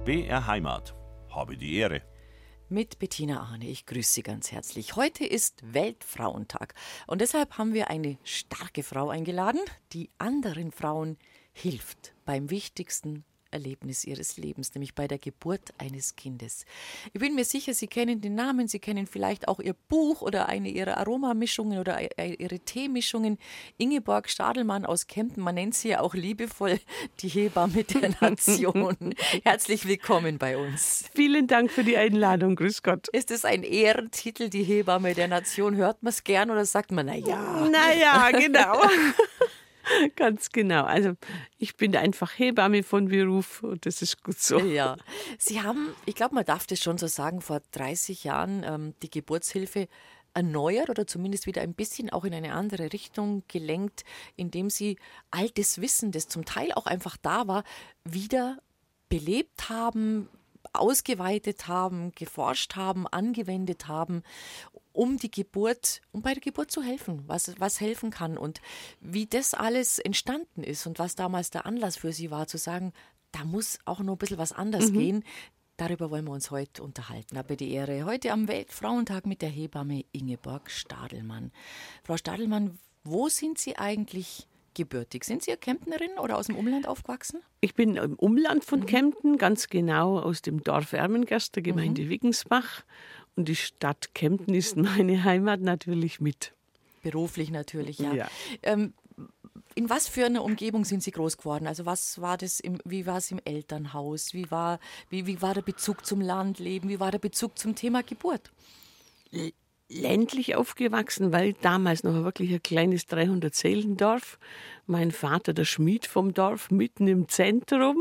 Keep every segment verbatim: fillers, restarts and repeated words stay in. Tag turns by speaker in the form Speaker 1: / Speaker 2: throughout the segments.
Speaker 1: B R Heimat. Habe die Ehre.
Speaker 2: Mit Bettina Arne, ich grüße Sie ganz herzlich. Heute ist Weltfrauentag und deshalb haben wir eine starke Frau eingeladen, die anderen Frauen hilft beim wichtigsten Erlebnis ihres Lebens, nämlich bei der Geburt eines Kindes. Ich bin mir sicher, Sie kennen den Namen, Sie kennen vielleicht auch ihr Buch oder eine ihrer Aromamischungen oder ihre Teemischungen. Ingeborg Stadelmann aus Kempten, man nennt sie ja auch liebevoll die Hebamme der Nation. Herzlich willkommen bei uns.
Speaker 3: Vielen Dank für die Einladung, grüß Gott.
Speaker 2: Ist es ein Ehrentitel, die Hebamme der Nation? Hört man es gern oder sagt man, naja?
Speaker 3: Naja, genau. Ganz genau. Also ich bin einfach Hebamme von Beruf und das ist gut so.
Speaker 2: Ja. Sie haben, ich glaube, man darf das schon so sagen, vor dreißig Jahren ähm, die Geburtshilfe erneuert oder zumindest wieder ein bisschen auch in eine andere Richtung gelenkt, indem Sie altes Wissen, das zum Teil auch einfach da war, wieder belebt haben, ausgeweitet haben, geforscht haben, angewendet haben, um die Geburt, um bei der Geburt zu helfen, was, was helfen kann und wie das alles entstanden ist und was damals der Anlass für Sie war, zu sagen, da muss auch noch ein bisschen was anders mhm. gehen. Darüber wollen wir uns heute unterhalten. Habe die Ehre. Heute am Weltfrauentag mit der Hebamme Ingeborg Stadelmann. Frau Stadelmann, wo sind Sie eigentlich gebürtig? Sind Sie eine Kemptnerin oder aus dem Umland aufgewachsen?
Speaker 3: Ich bin im Umland von mhm. Kempten, ganz genau aus dem Dorf Ermengerst, der Gemeinde mhm. Wiggensbach. Und die Stadt Kempten ist meine Heimat natürlich mit.
Speaker 2: Beruflich natürlich, ja.
Speaker 3: ja.
Speaker 2: Ähm, in was für einer Umgebung sind Sie groß geworden? Also was war das, im, wie war es im Elternhaus? Wie war, wie, wie war der Bezug zum Landleben? Wie war der Bezug zum Thema Geburt?
Speaker 3: Ländlich aufgewachsen, weil damals noch wirklich ein kleines dreihundert-Seelendorf. Mein Vater, der Schmied vom Dorf, mitten im Zentrum.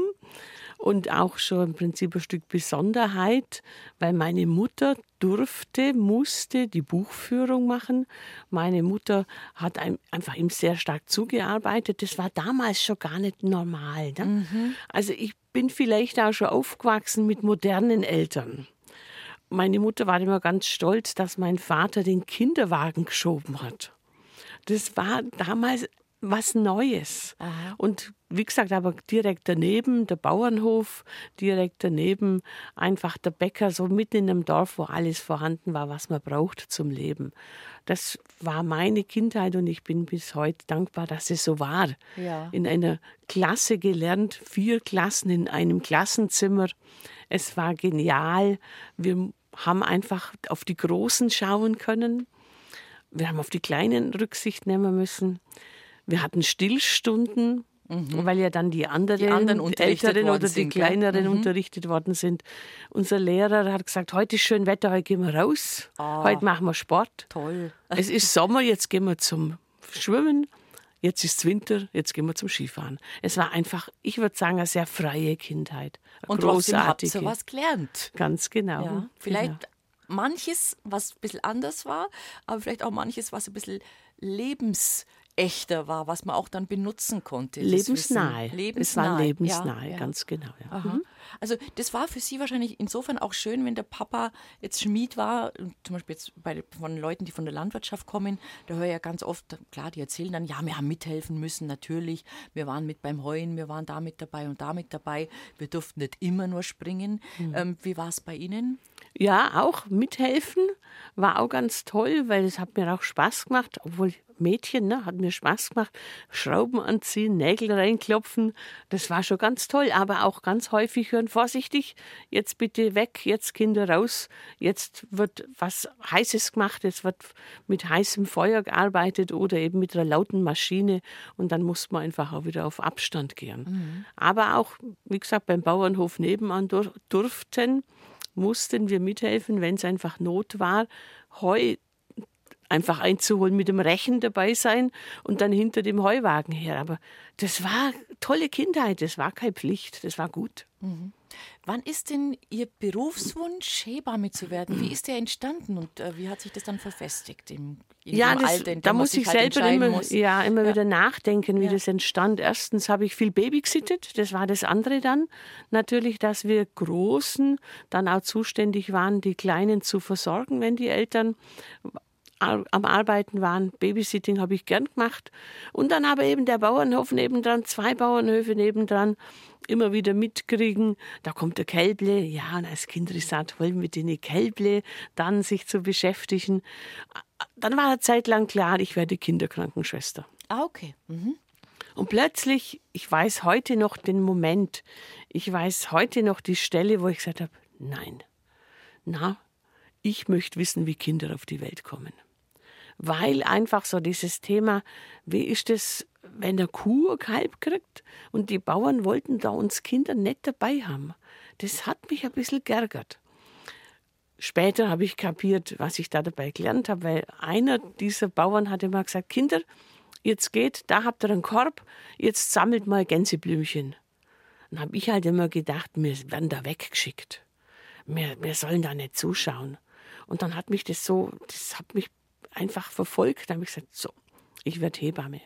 Speaker 3: Und auch schon im Prinzip ein Stück Besonderheit, weil meine Mutter durfte, musste die Buchführung machen. Meine Mutter hat einfach ihm sehr stark zugearbeitet. Das war damals schon gar nicht normal. Ne? Mhm. Also ich bin vielleicht auch schon aufgewachsen mit modernen Eltern. Meine Mutter war immer ganz stolz, dass mein Vater den Kinderwagen geschoben hat. Das war damals was Neues. Aha. Und wie gesagt, aber direkt daneben der Bauernhof, direkt daneben einfach der Bäcker, so mitten in einem Dorf, wo alles vorhanden war, was man braucht zum Leben. Das war meine Kindheit und ich bin bis heute dankbar, dass es so war.
Speaker 2: Ja.
Speaker 3: In einer Klasse gelernt, vier Klassen in einem Klassenzimmer. Es war genial. Wir haben einfach auf die Großen schauen können. Wir haben auf die Kleinen Rücksicht nehmen müssen. Wir hatten Stillstunden, mhm. weil ja dann die anderen,
Speaker 2: die anderen
Speaker 3: Älteren oder die
Speaker 2: sind,
Speaker 3: Kleineren
Speaker 2: ja? mhm.
Speaker 3: unterrichtet worden sind. Unser Lehrer hat gesagt, heute ist schön Wetter, heute gehen wir raus, oh. heute machen wir Sport.
Speaker 2: Toll.
Speaker 3: Es ist Sommer, jetzt gehen wir zum Schwimmen, jetzt ist es Winter, jetzt gehen wir zum Skifahren. Es war einfach, ich würde sagen, eine sehr freie Kindheit. Eine
Speaker 2: Und
Speaker 3: großartige.
Speaker 2: trotzdem habt ihr was gelernt.
Speaker 3: Ganz genau.
Speaker 2: Ja, vielleicht
Speaker 3: genau.
Speaker 2: manches, was ein bisschen anders war, aber vielleicht auch manches, was ein bisschen lebens echter war, was man auch dann benutzen konnte.
Speaker 3: Lebensnahe.
Speaker 2: lebensnahe.
Speaker 3: Es war lebensnahe,
Speaker 2: ja, ja.
Speaker 3: ganz genau. Ja.
Speaker 2: Mhm. Also das war für Sie wahrscheinlich insofern auch schön, wenn der Papa jetzt Schmied war, zum Beispiel jetzt bei, von Leuten, die von der Landwirtschaft kommen, da höre ich ja ganz oft, klar, die erzählen dann, ja, wir haben mithelfen müssen, natürlich, wir waren mit beim Heuen, wir waren da mit dabei und da mit dabei, wir durften nicht immer nur springen. Mhm. Ähm, wie war es bei Ihnen?
Speaker 3: Ja, auch mithelfen war auch ganz toll, weil es hat mir auch Spaß gemacht, obwohl Mädchen, ne, hat mir Spaß gemacht. Schrauben anziehen, Nägel reinklopfen, das war schon ganz toll, aber auch ganz häufig hören, vorsichtig, jetzt bitte weg, jetzt Kinder raus, jetzt wird was Heißes gemacht, jetzt wird mit heißem Feuer gearbeitet oder eben mit einer lauten Maschine und dann muss man einfach auch wieder auf Abstand gehen. Mhm. Aber auch, wie gesagt, beim Bauernhof nebenan dur- durften, mussten wir mithelfen, wenn es einfach Not war, Heu einfach einzuholen, mit dem Rechen dabei sein und dann hinter dem Heuwagen her. Aber das war tolle Kindheit, das war keine Pflicht, das war gut.
Speaker 2: Mhm. Wann ist denn Ihr Berufswunsch, Hebamme zu werden? Wie ist der entstanden und äh, wie hat sich das dann verfestigt im, in
Speaker 3: ja,
Speaker 2: dem
Speaker 3: das,
Speaker 2: Alter, in dem
Speaker 3: da
Speaker 2: man
Speaker 3: muss
Speaker 2: sich
Speaker 3: ich
Speaker 2: halt
Speaker 3: selber immer,
Speaker 2: muss?
Speaker 3: ja, immer
Speaker 2: Ja.
Speaker 3: wieder nachdenken, wie
Speaker 2: Ja.
Speaker 3: das entstand. Erstens habe ich viel Baby gesittet, das war das andere dann. Natürlich, dass wir Großen dann auch zuständig waren, die Kleinen zu versorgen, wenn die Eltern am Arbeiten waren. Babysitting habe ich gern gemacht. Und dann aber eben der Bauernhof nebendran, zwei Bauernhöfe nebendran, immer wieder mitkriegen. Da kommt der Kälble. Ja, und als Kind gesagt, wollen mit den Kälble dann sich zu beschäftigen. Dann war eine Zeit lang klar, ich werde Kinderkrankenschwester.
Speaker 2: Ah, okay. Mhm.
Speaker 3: Und plötzlich, ich weiß heute noch den Moment, ich weiß heute noch die Stelle, wo ich gesagt habe, nein, na, ich möchte wissen, wie Kinder auf die Welt kommen. Weil einfach so dieses Thema, wie ist es, wenn eine Kuh ein Kalb kriegt und die Bauern wollten da uns Kinder nicht dabei haben. Das hat mich ein bisschen geärgert. Später habe ich kapiert, was ich da dabei gelernt habe, weil einer dieser Bauern hatte mal gesagt, Kinder, jetzt geht, da habt ihr einen Korb, jetzt sammelt mal Gänseblümchen. Dann habe ich halt immer gedacht, wir werden da weggeschickt. Wir, wir sollen da nicht zuschauen. Und dann hat mich das so, das hat mich einfach verfolgt. Da habe ich gesagt, so, ich werde Hebamme.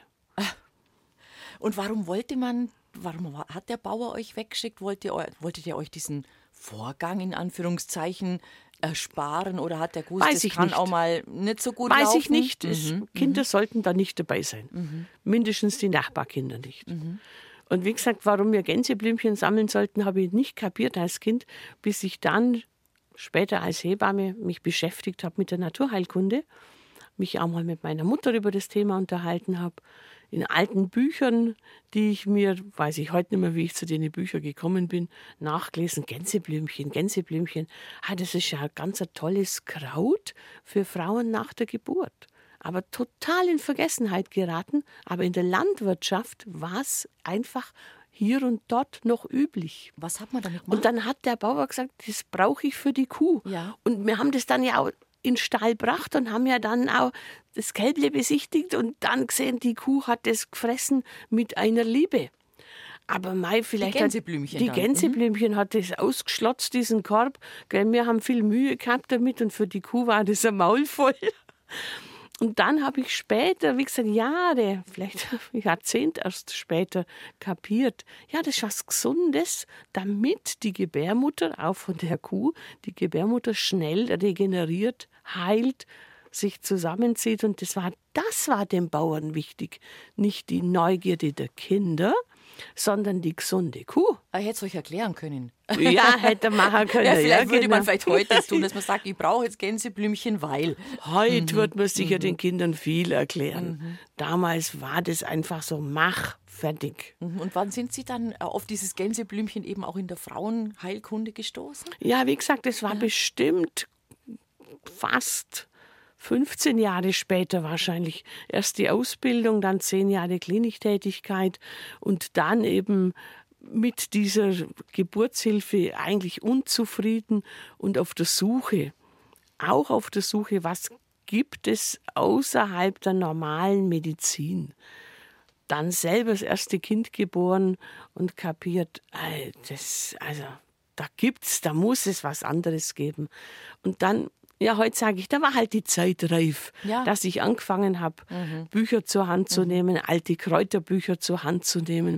Speaker 2: Und warum wollte man, warum hat der Bauer euch weggeschickt? Wollt ihr, wolltet ihr euch diesen Vorgang in Anführungszeichen ersparen oder hat der gewusst,
Speaker 3: Weiß
Speaker 2: das
Speaker 3: ich
Speaker 2: kann
Speaker 3: nicht.
Speaker 2: auch mal nicht so gut
Speaker 3: Weiß
Speaker 2: laufen?
Speaker 3: ich nicht. Es,
Speaker 2: Mhm.
Speaker 3: Kinder
Speaker 2: mhm.
Speaker 3: sollten da nicht dabei sein.
Speaker 2: Mhm.
Speaker 3: Mindestens die Nachbarkinder nicht.
Speaker 2: Mhm.
Speaker 3: Und wie gesagt, warum wir Gänseblümchen sammeln sollten, habe ich nicht kapiert als Kind, bis ich dann später als Hebamme mich beschäftigt habe mit der Naturheilkunde, mich auch mal mit meiner Mutter über das Thema unterhalten habe. In alten Büchern, die ich mir, weiß ich heute nicht mehr, wie ich zu den Büchern gekommen bin, nachgelesen, Gänseblümchen, Gänseblümchen. Ah, das ist ja ein ganz ein tolles Kraut für Frauen nach der Geburt. Aber total in Vergessenheit geraten. Aber in der Landwirtschaft war es einfach hier und dort noch üblich.
Speaker 2: Was hat man damit gemacht?
Speaker 3: Und dann hat der Bauer gesagt, das brauche ich für die Kuh.
Speaker 2: Ja.
Speaker 3: Und wir haben das dann ja auch in den Stall gebracht und haben ja dann auch das Kälble besichtigt und dann gesehen, die Kuh hat das gefressen mit einer Liebe. Aber Mai vielleicht
Speaker 2: die Gänseblümchen
Speaker 3: hat, die
Speaker 2: dann.
Speaker 3: Gänseblümchen mhm. hat das ausgeschlotzt, diesen Korb. Gell, wir haben viel Mühe gehabt damit und für die Kuh war das ein Maul voll. Und dann habe ich später, wie gesagt, Jahre, vielleicht Jahrzehnte erst später kapiert, ja, das ist was Gesundes, damit die Gebärmutter, auch von der Kuh, die Gebärmutter schnell regeneriert, heilt, sich zusammenzieht. Und das war, das war dem Bauern wichtig. Nicht die Neugierde der Kinder, sondern die gesunde Kuh.
Speaker 2: Ah, ich hätte es euch erklären können.
Speaker 3: Ja, hätte machen können.
Speaker 2: Ja, vielleicht
Speaker 3: ja,
Speaker 2: würde
Speaker 3: genau.
Speaker 2: man vielleicht heute tun, dass man sagt, ich brauche jetzt Gänseblümchen, weil.
Speaker 3: Heute
Speaker 2: Mhm.
Speaker 3: wird man sicher
Speaker 2: Mhm.
Speaker 3: den Kindern viel erklären.
Speaker 2: Mhm.
Speaker 3: Damals war das einfach so, mach, fertig.
Speaker 2: Mhm. Und wann sind Sie dann auf dieses Gänseblümchen eben auch in der Frauenheilkunde gestoßen?
Speaker 3: Ja, wie gesagt, das war
Speaker 2: Ja.
Speaker 3: bestimmt fast fünfzehn Jahre später wahrscheinlich. Erst die Ausbildung, dann zehn Jahre Kliniktätigkeit und dann eben mit dieser Geburtshilfe eigentlich unzufrieden und auf der Suche, auch auf der Suche, was gibt es außerhalb der normalen Medizin. Dann selber das erste Kind geboren und kapiert, ey, das, also da gibt's, da muss es was anderes geben. Und dann, ja, heute sage ich, da war halt die Zeit reif,
Speaker 2: Ja.
Speaker 3: dass ich angefangen habe,
Speaker 2: Mhm.
Speaker 3: Bücher zur Hand zu
Speaker 2: Mhm.
Speaker 3: nehmen, alte Kräuterbücher zur Hand zu nehmen.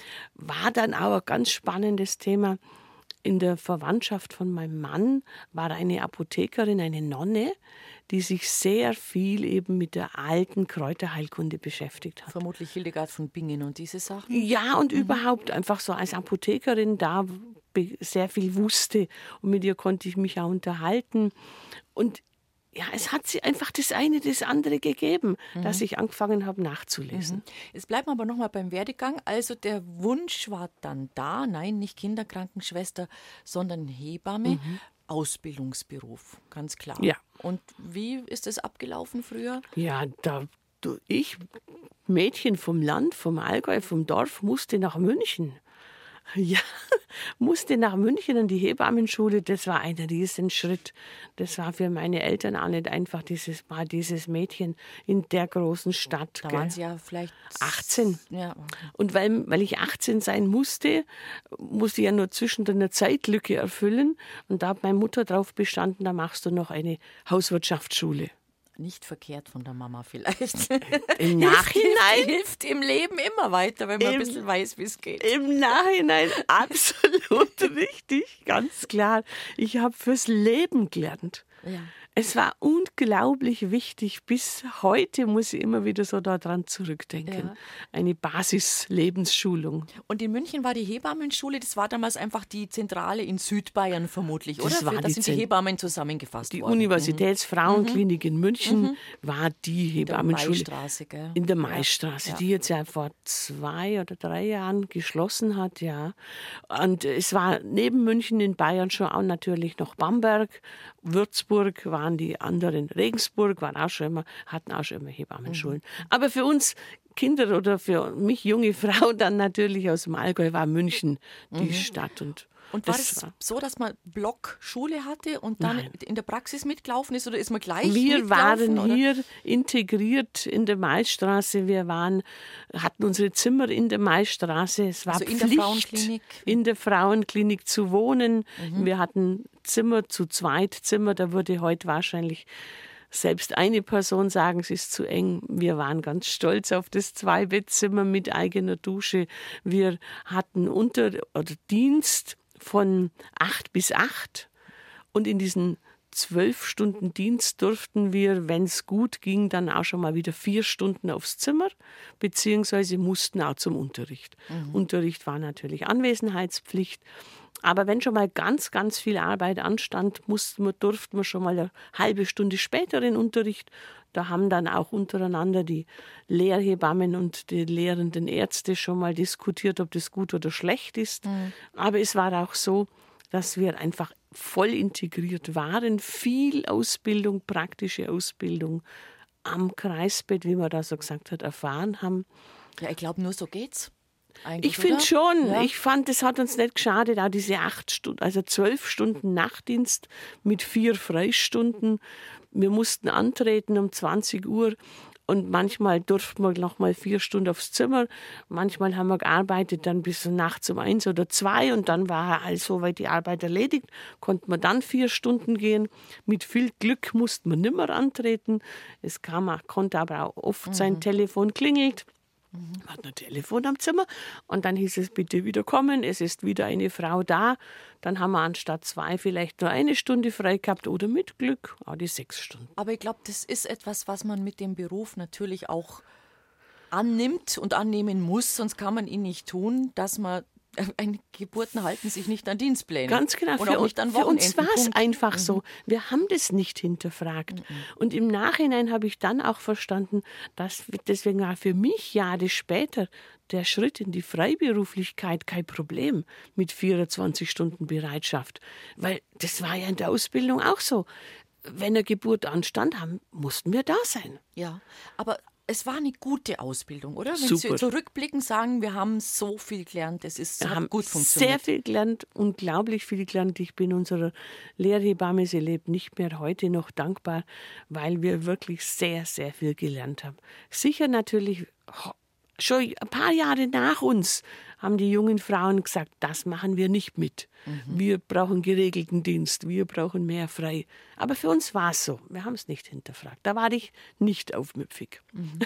Speaker 3: War dann auch ein ganz spannendes Thema. In der Verwandtschaft von meinem Mann war eine Apothekerin, eine Nonne, die sich sehr viel eben mit der alten Kräuterheilkunde beschäftigt hat.
Speaker 2: Vermutlich Hildegard von Bingen und diese Sachen.
Speaker 3: Ja, und überhaupt einfach so als Apothekerin da be- sehr viel wusste. Und mit ihr konnte ich mich auch unterhalten. Und ja, es hat sie einfach das eine, das andere gegeben, dass ich angefangen habe nachzulesen.
Speaker 2: Jetzt bleiben wir aber nochmal beim Werdegang. Also der Wunsch war dann da, nein, nicht Kinderkrankenschwester, sondern Hebamme, Ausbildungsberuf, ganz klar.
Speaker 3: Ja.
Speaker 2: Und wie ist das abgelaufen früher?
Speaker 3: Ja, da du, ich, Mädchen vom Land, vom Allgäu, vom Dorf, musste nach München. Ja, musste nach München an die Hebammenschule. Das war ein Riesenschritt. Das war für meine Eltern auch nicht einfach, dieses, war dieses Mädchen in der großen Stadt.
Speaker 2: Da
Speaker 3: gell.
Speaker 2: waren Sie ja vielleicht
Speaker 3: achtzehn.
Speaker 2: Ja.
Speaker 3: Und weil, weil ich achtzehn sein musste, musste ich ja nur zwischendrin eine Zeitlücke erfüllen. Und da hat meine Mutter drauf bestanden, da machst du noch eine Hauswirtschaftsschule.
Speaker 2: Nicht verkehrt von der Mama vielleicht.
Speaker 3: Im Nachhinein?
Speaker 2: Hilft, hilft im Leben immer weiter, wenn man
Speaker 3: Im-
Speaker 2: ein bisschen weiß, wie es geht.
Speaker 3: Im Nachhinein absolut richtig, ganz klar. Ich habe fürs Leben gelernt.
Speaker 2: Ja.
Speaker 3: Es war unglaublich wichtig. Bis heute muss ich immer wieder so daran zurückdenken.
Speaker 2: Ja.
Speaker 3: Eine Basis-Lebensschulung.
Speaker 2: Und in München war die Hebammenschule, das war damals einfach die Zentrale in Südbayern vermutlich,
Speaker 3: Das
Speaker 2: oder?
Speaker 3: war
Speaker 2: Für, da
Speaker 3: die
Speaker 2: sind die
Speaker 3: Zen-
Speaker 2: Hebammen zusammengefasst
Speaker 3: Die
Speaker 2: worden.
Speaker 3: Universitätsfrauenklinik in München war die
Speaker 2: In der
Speaker 3: Hebammenschule.
Speaker 2: Maistraße, gell?
Speaker 3: In der Maistraße,
Speaker 2: Ja.
Speaker 3: die jetzt ja vor zwei oder drei Jahren geschlossen hat, ja. Und es war neben München in Bayern schon auch natürlich noch Bamberg, Würzburg waren die anderen, Regensburg waren auch schon immer, hatten auch schon immer Hebammenschulen.
Speaker 2: Mhm.
Speaker 3: Aber für uns Kinder oder für mich junge Frau dann natürlich aus dem Allgäu war München die Stadt. Und,
Speaker 2: Und war
Speaker 3: das
Speaker 2: es so, dass man Blockschule hatte und dann
Speaker 3: Nein.
Speaker 2: in der Praxis mitgelaufen ist oder ist man gleich
Speaker 3: Wir
Speaker 2: mitgelaufen,
Speaker 3: waren
Speaker 2: oder?
Speaker 3: hier integriert in der Maistraße. Wir waren, hatten unsere Zimmer in der Maistraße. Es war
Speaker 2: Also in der
Speaker 3: Pflicht,
Speaker 2: Frauenklinik?
Speaker 3: in der Frauenklinik zu wohnen. Wir hatten Zimmer zu zweit Zimmer. Da würde heute wahrscheinlich selbst eine Person sagen, es ist zu eng. Wir waren ganz stolz auf das Zwei-Bettzimmer mit eigener Dusche. Wir hatten Unter- oder Dienst von acht bis acht. Und in diesen zwölf Stunden Dienst durften wir, wenn es gut ging, dann auch schon mal wieder vier Stunden aufs Zimmer, beziehungsweise mussten auch zum Unterricht. Unterricht war natürlich Anwesenheitspflicht. Aber wenn schon mal ganz, ganz viel Arbeit anstand, mussten wir, durften wir schon mal eine halbe Stunde später in Unterricht. Da haben dann auch untereinander die Lehrhebammen und die lehrenden Ärzte schon mal diskutiert, ob das gut oder schlecht ist. Aber es war auch so, dass wir einfach voll integriert waren. Viel Ausbildung, praktische Ausbildung am Kreisbett, wie man da so gesagt hat, erfahren haben.
Speaker 2: Ja, ich glaube, nur so geht's. Eigentlich,
Speaker 3: Ich finde
Speaker 2: oder?
Speaker 3: schon.
Speaker 2: Ja.
Speaker 3: Ich fand, es hat uns nicht geschadet, auch diese acht Stunden, also zwölf Stunden Nachtdienst mit vier Freistunden. Wir mussten antreten um zwanzig Uhr und manchmal durften wir noch mal vier Stunden aufs Zimmer. Manchmal haben wir gearbeitet dann bis nachts um eins oder zwei und dann war also soweit die Arbeit erledigt, konnte man dann vier Stunden gehen. Mit viel Glück musste man nimmer antreten. Es kam, auch- konnte aber auch oft sein Telefon klingelt. Man hat ein Telefon am Zimmer und dann hieß es, bitte wieder kommen, es ist wieder eine Frau da. Dann haben wir anstatt zwei vielleicht nur eine Stunde frei gehabt oder mit Glück auch die sechs Stunden.
Speaker 2: Aber ich glaube, das ist etwas, was man mit dem Beruf natürlich auch annimmt und annehmen muss, sonst kann man ihn nicht tun, dass man ein, Geburten halten sich nicht an Dienstpläne.
Speaker 3: Ganz genau,
Speaker 2: Und
Speaker 3: für,
Speaker 2: auch nicht an
Speaker 3: für uns
Speaker 2: Wochenenden.
Speaker 3: war es
Speaker 2: Punkt.
Speaker 3: einfach so. Wir haben das nicht hinterfragt. Und im Nachhinein habe ich dann auch verstanden, dass deswegen war für mich Jahre später der Schritt in die Freiberuflichkeit kein Problem mit vierundzwanzig Stunden Bereitschaft. Weil das war ja in der Ausbildung auch so. Wenn eine Geburt anstand, haben, mussten wir da sein.
Speaker 2: Ja, aber es war eine gute Ausbildung, oder? Wenn
Speaker 3: Super.
Speaker 2: Sie zurückblicken, sagen, wir haben so viel gelernt, es ist
Speaker 3: Wir
Speaker 2: hat
Speaker 3: haben
Speaker 2: gut funktioniert.
Speaker 3: sehr viel gelernt, unglaublich viel gelernt. Ich bin unserer Lehrhebamme, sie lebt nicht mehr, heute noch dankbar, weil wir wirklich sehr, sehr viel gelernt haben. Sicher natürlich, schon ein paar Jahre nach uns haben die jungen Frauen gesagt, das machen wir nicht mit. Wir brauchen geregelten Dienst, wir brauchen mehr frei. Aber für uns war es so, wir haben es nicht hinterfragt. Da war ich nicht aufmüpfig.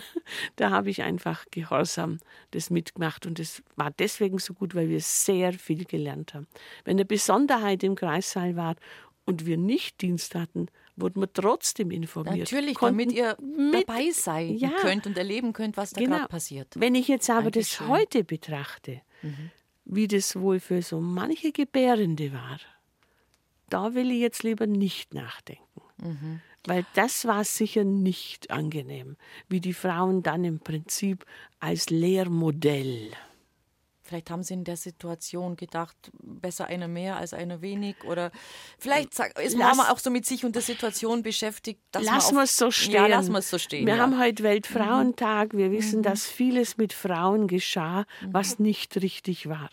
Speaker 3: Da habe ich einfach gehorsam das mitgemacht und es war deswegen so gut, weil wir sehr viel gelernt haben. Wenn eine Besonderheit im Kreissaal war und wir nicht Dienst hatten, wurden wir trotzdem informiert.
Speaker 2: Natürlich,
Speaker 3: Konnten
Speaker 2: damit ihr
Speaker 3: mit-
Speaker 2: dabei sein
Speaker 3: Ja.
Speaker 2: könnt und erleben könnt, was da
Speaker 3: Genau.
Speaker 2: gerade passiert.
Speaker 3: Wenn ich jetzt aber
Speaker 2: Eigentlich
Speaker 3: das
Speaker 2: schön.
Speaker 3: heute betrachte, wie das wohl für so manche Gebärende war, da will ich jetzt lieber nicht nachdenken. Weil das war sicher nicht angenehm, wie die Frauen dann im Prinzip als Lehrmodell.
Speaker 2: Vielleicht haben sie in der Situation gedacht, besser einer mehr als einer wenig. Oder vielleicht sag- ist
Speaker 3: Lass-
Speaker 2: Mama auch so mit sich und der Situation beschäftigt. Dass
Speaker 3: Lassen
Speaker 2: man
Speaker 3: wir
Speaker 2: auf-
Speaker 3: es so stehen.
Speaker 2: Ja, lassen wir es so stehen.
Speaker 3: Wir
Speaker 2: ja.
Speaker 3: haben heute Weltfrauentag. Wir wissen, dass vieles mit Frauen geschah, was nicht richtig war.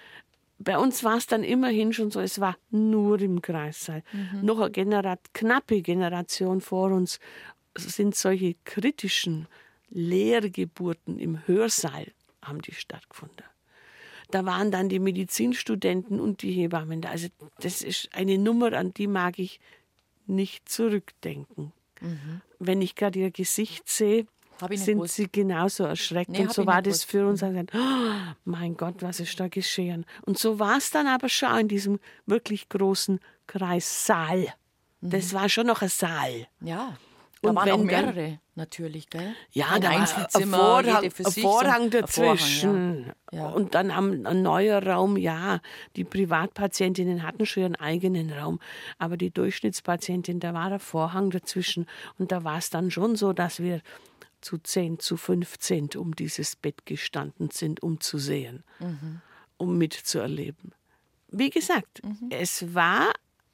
Speaker 3: Bei uns war es dann immerhin schon so, es war nur im Kreissaal. Noch eine Generat knappe Generation vor uns sind solche kritischen Lehrgeburten im Hörsaal haben die stattgefunden. Da waren dann die Medizinstudenten und die Hebammen da. Also das ist eine Nummer, an die mag ich nicht zurückdenken. Wenn ich gerade ihr Gesicht sehe,
Speaker 2: Hab ich nicht
Speaker 3: sind
Speaker 2: gewusst.
Speaker 3: sie genauso erschreckt.
Speaker 2: Nee,
Speaker 3: und
Speaker 2: hab
Speaker 3: so
Speaker 2: ich
Speaker 3: war
Speaker 2: nicht
Speaker 3: das
Speaker 2: gewusst.
Speaker 3: für uns. Also, oh, mein Gott, was ist da geschehen? Und so war es dann aber schon in diesem wirklich großen Kreissaal. Das war schon noch ein Saal.
Speaker 2: Ja, da
Speaker 3: Und
Speaker 2: waren auch
Speaker 3: wenn dann-
Speaker 2: mehrere natürlich, gell?
Speaker 3: Ja,
Speaker 2: Ein
Speaker 3: da war ein
Speaker 2: Einzelzimmer,
Speaker 3: Vorhang,
Speaker 2: jede für
Speaker 3: ein
Speaker 2: sich,
Speaker 3: Vorhang
Speaker 2: so ein
Speaker 3: dazwischen.
Speaker 2: Vorhang, ja. Ja.
Speaker 3: Und dann am, ein neuer Raum, ja. Die Privatpatientinnen hatten schon ihren eigenen Raum. Aber die Durchschnittspatientin, da war ein Vorhang dazwischen. Und da war es dann schon so, dass wir zu zehn, zu fünfzehn um dieses Bett gestanden sind, um zu sehen,
Speaker 2: Mhm.
Speaker 3: um mitzuerleben. Wie gesagt, es war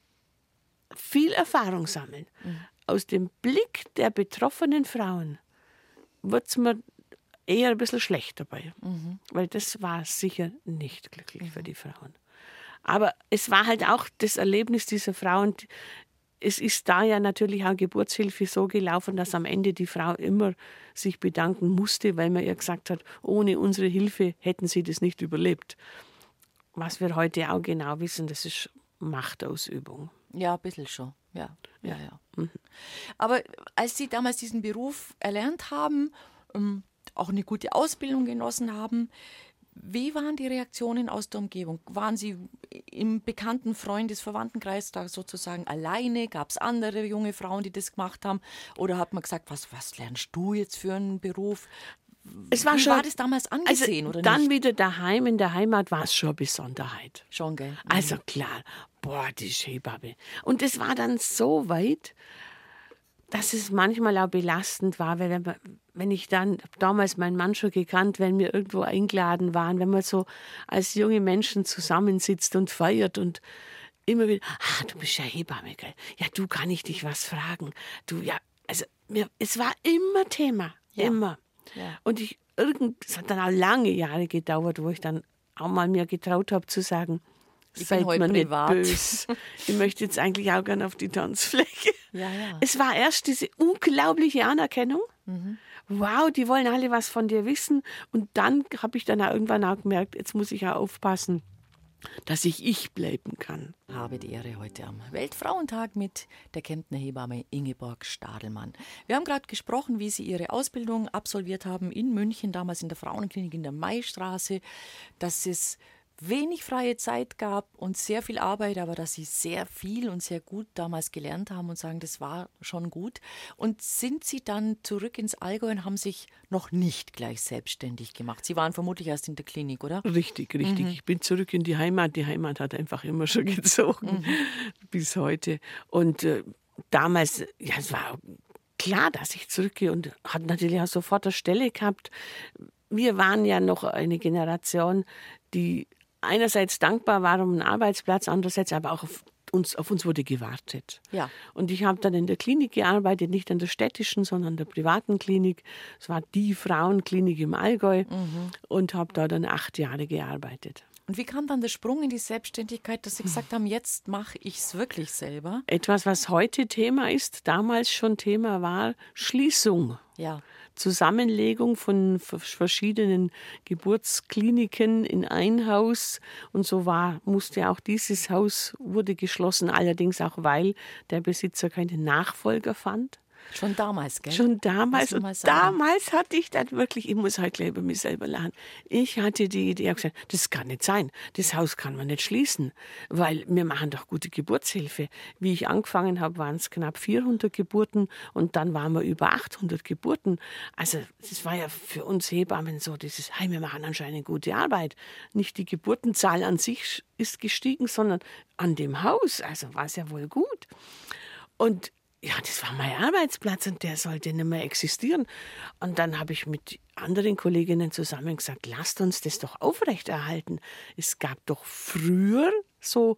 Speaker 3: viel Erfahrung sammeln.
Speaker 2: Mhm.
Speaker 3: Aus dem Blick der betroffenen Frauen wird es mir eher ein bisschen schlecht dabei.
Speaker 2: Mhm.
Speaker 3: Weil das war sicher nicht glücklich für die Frauen. Aber es war halt auch das Erlebnis dieser Frauen. Es ist da ja natürlich auch Geburtshilfe so gelaufen, dass am Ende die Frau immer sich bedanken musste, weil man ihr gesagt hat, ohne unsere Hilfe hätten sie das nicht überlebt. Was wir heute auch genau wissen, das ist Machtausübung.
Speaker 2: Ja, ein bisschen schon. Ja, ja, ja. Mhm. Aber als Sie damals diesen Beruf erlernt haben, ähm, auch eine gute Ausbildung genossen haben, wie waren die Reaktionen aus der Umgebung? Waren Sie im bekannten Freundes-, Verwandtenkreis da sozusagen alleine? Gab es andere junge Frauen, die das gemacht haben? Oder hat man gesagt, was, was lernst du jetzt für einen Beruf?
Speaker 3: Es war
Speaker 2: Wie
Speaker 3: schon,
Speaker 2: war das damals angesehen,
Speaker 3: also
Speaker 2: oder
Speaker 3: dann
Speaker 2: nicht?
Speaker 3: wieder daheim, in der Heimat war es schon eine Besonderheit.
Speaker 2: Schon, gell?
Speaker 3: Also klar, boah, die Hebamme. Und es war dann so weit, dass es manchmal auch belastend war, wenn, wenn ich dann, damals meinen Mann schon gekannt, wenn wir irgendwo eingeladen waren, wenn man so als junge Menschen zusammensitzt und feiert und immer wieder, ah, du bist ja Hebamme, gell? Ja, du, kann ich dich was fragen? Du, ja, also mir, es war immer Thema,
Speaker 2: Ja.
Speaker 3: immer.
Speaker 2: Ja.
Speaker 3: Und ich irgend, es hat dann auch lange Jahre gedauert, wo ich dann auch mal mir getraut habe zu sagen,
Speaker 2: Ich
Speaker 3: seid
Speaker 2: bin heute
Speaker 3: mir nicht
Speaker 2: privat.
Speaker 3: böse. Ich möchte jetzt eigentlich auch gerne auf die Tanzfläche.
Speaker 2: Ja, ja.
Speaker 3: Es war erst diese unglaubliche Anerkennung.
Speaker 2: Mhm.
Speaker 3: Wow, die wollen alle was von dir wissen. Und dann habe ich dann auch irgendwann auch gemerkt, jetzt muss ich auch aufpassen, dass ich ich bleiben kann.
Speaker 2: Habe die Ehre heute am Weltfrauentag mit der Kemptner Hebamme Ingeborg Stadelmann. Wir haben gerade gesprochen, wie Sie Ihre Ausbildung absolviert haben in München, damals in der Frauenklinik in der Maistraße, dass es wenig freie Zeit gab und sehr viel Arbeit, aber dass Sie sehr viel und sehr gut damals gelernt haben und sagen, das war schon gut. Und sind Sie dann zurück ins Allgäu und haben sich noch nicht gleich selbstständig gemacht? Sie waren vermutlich erst in der Klinik, oder?
Speaker 3: Richtig, richtig. Ich bin zurück in die Heimat. Die Heimat hat einfach immer schon gezogen, bis heute. Und äh, damals, ja, es war klar, dass ich zurückgehe und hat natürlich auch sofort eine Stelle gehabt. Wir waren ja noch eine Generation, die einerseits dankbar war um einen Arbeitsplatz, andererseits aber auch auf uns, auf uns wurde gewartet.
Speaker 2: Ja.
Speaker 3: Und ich habe dann in der Klinik gearbeitet, nicht an der städtischen, sondern an der privaten Klinik. Es war die Frauenklinik im Allgäu und habe da dann acht Jahre gearbeitet.
Speaker 2: Und wie kam dann der Sprung in die Selbstständigkeit, dass Sie gesagt haben, jetzt mache ich es wirklich selber?
Speaker 3: Etwas, was heute Thema ist, damals schon Thema war, Schließung.
Speaker 2: Ja.
Speaker 3: Zusammenlegung von verschiedenen Geburtskliniken in ein Haus. Und so war, musste auch dieses Haus, wurde geschlossen, allerdings auch, weil der Besitzer keinen Nachfolger fand.
Speaker 2: Schon damals, gell?
Speaker 3: Schon damals.
Speaker 2: Muss man
Speaker 3: Und
Speaker 2: mal sagen.
Speaker 3: damals hatte ich dann wirklich, ich muss halt gleich über mich selber lachen. Ich hatte die Idee, ich habe gesagt, das kann nicht sein. Das Haus kann man nicht schließen, weil wir machen doch gute Geburtshilfe. Wie ich angefangen habe, waren es knapp vierhundert Geburten und dann waren wir über achthundert Geburten. Also das war ja für uns Hebammen so, dieses, hey, wir machen anscheinend gute Arbeit. Nicht die Geburtenzahl an sich ist gestiegen, sondern an dem Haus. Also war es ja wohl gut. Und ja, das war mein Arbeitsplatz und der sollte nicht mehr existieren. Und dann habe ich mit anderen Kolleginnen zusammen gesagt, lasst uns das doch aufrechterhalten. Es gab doch früher so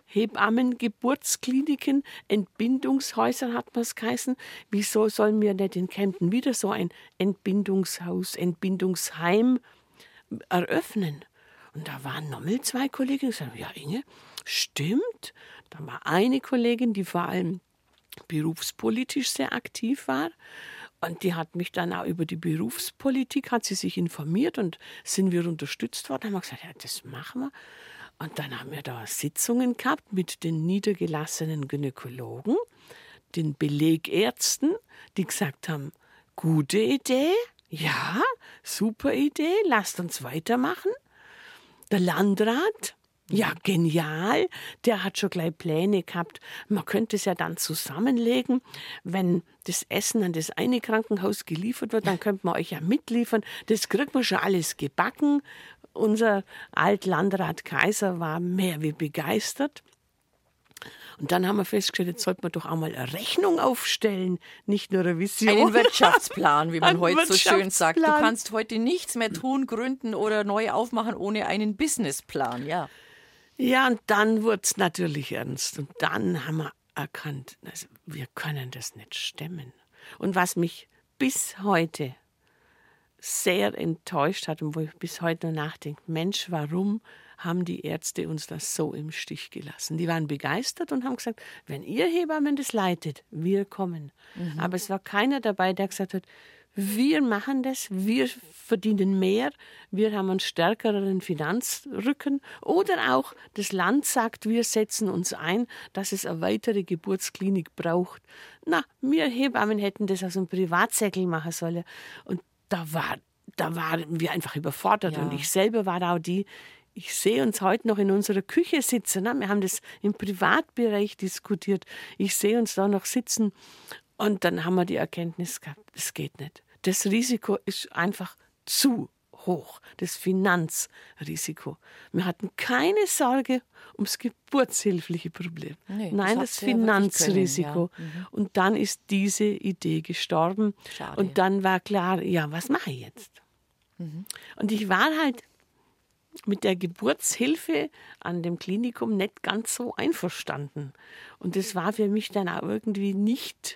Speaker 3: Hebammen-Geburtskliniken, Entbindungshäuser hat man es geheißen. Wieso sollen wir nicht in Kempten wieder so ein Entbindungshaus, Entbindungsheim eröffnen? Und da waren nochmal zwei Kolleginnen, die sagten, ja Inge, stimmt. Da war eine Kollegin, die vor allem berufspolitisch sehr aktiv war. Und die hat mich dann auch über die Berufspolitik, hat sie sich informiert und sind wir unterstützt worden. Da haben wir gesagt, ja, das machen wir. Und dann haben wir da Sitzungen gehabt mit den niedergelassenen Gynäkologen, den Belegärzten, die gesagt haben, gute Idee, ja, super Idee, lasst uns weitermachen. Der Landrat, Ja, genial. Der hat schon gleich Pläne gehabt. Man könnte es ja dann zusammenlegen. Wenn das Essen an das eine Krankenhaus geliefert wird, dann könnte man euch ja mitliefern. Das kriegt man schon alles gebacken. Unser Altlandrat Kaiser war mehr wie begeistert. Und dann haben wir festgestellt, jetzt sollte man doch auch mal eine Rechnung aufstellen, nicht nur eine Vision.
Speaker 2: Einen Wirtschaftsplan, wie man
Speaker 3: Ein
Speaker 2: heute so schön sagt. Du
Speaker 3: Wirtschaftsplan.
Speaker 2: kannst heute nichts mehr tun, gründen oder neu aufmachen ohne einen Businessplan, ja.
Speaker 3: Ja, und dann wurde es natürlich ernst. Und dann haben wir erkannt, also wir können das nicht stemmen. Und was mich bis heute sehr enttäuscht hat und wo ich bis heute noch nachdenke, Mensch, warum haben die Ärzte uns das so im Stich gelassen? Die waren begeistert und haben gesagt, wenn ihr Hebammen das leitet, wir kommen. Mhm. Aber es war keiner dabei, der gesagt hat, wir machen das, wir verdienen mehr, wir haben einen stärkeren Finanzrücken. Oder auch das Land sagt, wir setzen uns ein, dass es eine weitere Geburtsklinik braucht. Na, wir Hebammen hätten das aus einem Privatsäckel machen sollen. Und da, war, da waren wir einfach überfordert.
Speaker 2: Ja.
Speaker 3: Und ich selber war auch die, ich sehe uns heute noch in unserer Küche sitzen. Ne? Wir haben das im Privatbereich diskutiert. Ich sehe uns da noch sitzen. Und dann haben wir die Erkenntnis gehabt, das geht nicht. Das Risiko ist einfach zu hoch, das Finanzrisiko. Wir hatten keine Sorge ums geburtshilfliche Problem.
Speaker 2: Nee,
Speaker 3: Nein,
Speaker 2: das
Speaker 3: das
Speaker 2: hat's ja wirklich
Speaker 3: Finanzrisiko.
Speaker 2: können, ja. Mhm.
Speaker 3: Und dann ist diese Idee gestorben.
Speaker 2: Schade.
Speaker 3: Und dann war klar, ja, was mache ich jetzt?
Speaker 2: Mhm.
Speaker 3: Und ich war halt mit der Geburtshilfe an dem Klinikum nicht ganz so einverstanden. Und das war für mich dann auch irgendwie nicht,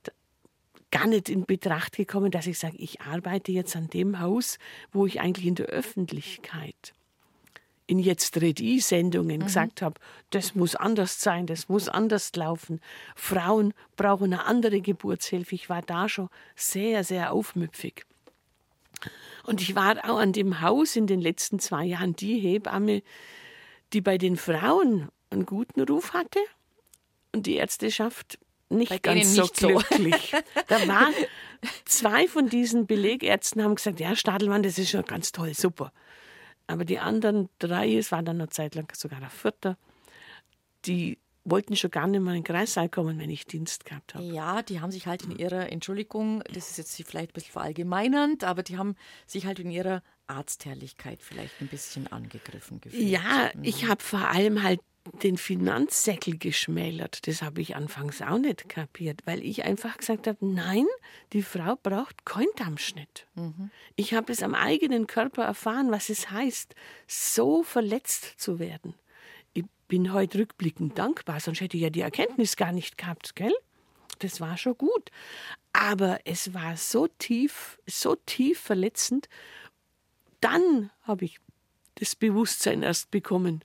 Speaker 3: gar nicht in Betracht gekommen, dass ich sage, ich arbeite jetzt an dem Haus, wo ich eigentlich in der Öffentlichkeit in Jetzt red ich Sendungen mhm. gesagt habe, das muss anders sein, das muss anders laufen. Frauen brauchen eine andere Geburtshilfe. Ich war da schon sehr, sehr aufmüpfig. Und ich war auch an dem Haus in den letzten zwei Jahren die Hebamme, die bei den Frauen einen guten Ruf hatte und die Ärzteschaft nicht
Speaker 2: bei
Speaker 3: ganz
Speaker 2: denen
Speaker 3: so
Speaker 2: nicht so.
Speaker 3: glücklich. Da waren zwei von diesen Belegärzten, haben gesagt, ja, Stadelmann, das ist schon ganz toll, super. Aber die anderen drei, es war dann eine Zeit lang sogar der vierte, die wollten schon gar nicht mehr in den Kreissaal kommen, wenn ich Dienst gehabt habe.
Speaker 2: Ja, die haben sich halt in ihrer, Entschuldigung, das ist jetzt vielleicht ein bisschen verallgemeinernd, aber die haben sich halt in ihrer Arztherrlichkeit vielleicht ein bisschen angegriffen gefühlt.
Speaker 3: Ja, ich habe vor allem halt den Finanzsäckel geschmälert. Das habe ich anfangs auch nicht kapiert, weil ich einfach gesagt habe, nein, die Frau braucht keinen Dammschnitt. Mhm. Ich habe es am eigenen Körper erfahren, was es heißt, so verletzt zu werden. Ich bin heute rückblickend dankbar, sonst hätte ich ja die Erkenntnis gar nicht gehabt, gell? Das war schon gut. Aber es war so tief, so tief verletzend. Dann habe ich das Bewusstsein erst bekommen,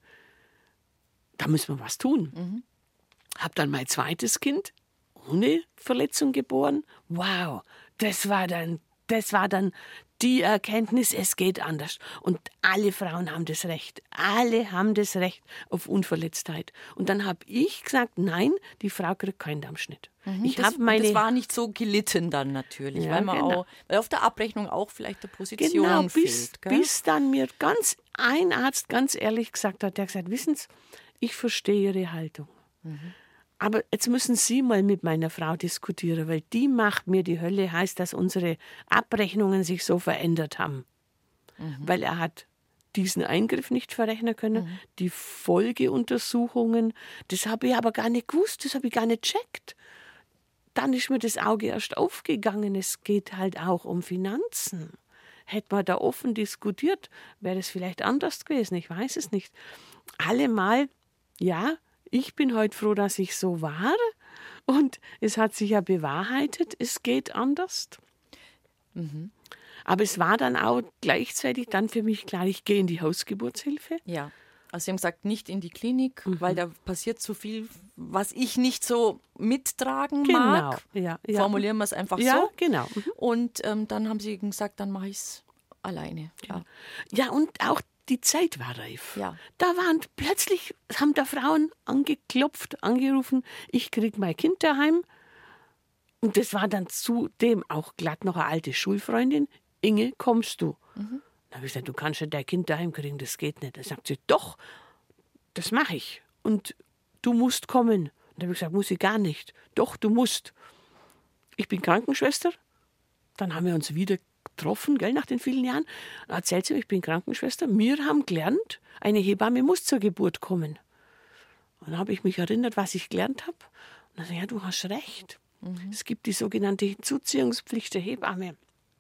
Speaker 3: da müssen wir was tun. Mhm. Habe dann mein zweites Kind ohne Verletzung geboren. Wow, das war dann, das war dann die Erkenntnis, es geht anders. Und alle Frauen haben das Recht. Alle haben das Recht auf Unverletztheit. Und dann habe ich gesagt, nein, die Frau kriegt keinen Dammschnitt.
Speaker 2: Mhm,
Speaker 3: ich
Speaker 2: das,
Speaker 3: meine,
Speaker 2: das war nicht so gelitten dann natürlich,
Speaker 3: ja,
Speaker 2: weil man
Speaker 3: genau.
Speaker 2: auch, weil auf der Abrechnung auch vielleicht der Position
Speaker 3: genau, bis,
Speaker 2: fehlt. Gell?
Speaker 3: Bis dann mir ganz ein Arzt ganz ehrlich gesagt hat, der gesagt, wissen Sie, ich verstehe Ihre Haltung. Mhm. Aber jetzt müssen Sie mal mit meiner Frau diskutieren, weil die macht mir die Hölle, heißt, dass unsere Abrechnungen sich so verändert haben. Mhm. Weil er hat diesen Eingriff nicht verrechnen können, mhm. die Folgeuntersuchungen, das habe ich aber gar nicht gewusst, das habe ich gar nicht gecheckt. Dann ist mir das Auge erst aufgegangen, es geht halt auch um Finanzen. Hätte man da offen diskutiert, wäre es vielleicht anders gewesen, ich weiß es nicht. Allemal, ja, ich bin heute froh, dass ich so war und es hat sich ja bewahrheitet, es geht anders. Mhm. Aber es war dann auch gleichzeitig dann für mich klar, ich gehe in die Hausgeburtshilfe.
Speaker 2: Ja, also Sie haben gesagt, nicht in die Klinik,
Speaker 3: Mhm.
Speaker 2: weil da passiert so viel, was ich nicht so mittragen
Speaker 3: Genau,
Speaker 2: mag.
Speaker 3: ja, ja.
Speaker 2: Formulieren wir es einfach
Speaker 3: Ja,
Speaker 2: so.
Speaker 3: genau. Mhm.
Speaker 2: Und ähm, dann haben Sie gesagt, dann mache ich es alleine. Ja.
Speaker 3: Ja, und auch die Zeit war reif.
Speaker 2: Ja.
Speaker 3: Da waren plötzlich, haben da Frauen angeklopft, angerufen, ich krieg mein Kind daheim. Und das war dann zudem auch glatt noch eine alte Schulfreundin. Inge, kommst du? Mhm. Dann habe ich gesagt, du kannst ja dein Kind daheim kriegen, das geht nicht. Dann sagt sie, doch, das mache ich. Und du musst kommen. Und dann habe ich gesagt, muss ich gar nicht. Doch, du musst. Ich bin Krankenschwester. Dann haben wir uns wieder getroffen, gell, nach den vielen Jahren. Dann erzählt sie mir, ich bin Krankenschwester. Wir haben gelernt, eine Hebamme muss zur Geburt kommen. Und dann habe ich mich erinnert, was ich gelernt habe. Und dann sage ich, ja, du hast recht. Mhm. Es gibt die sogenannte Hinzuziehungspflicht der Hebamme.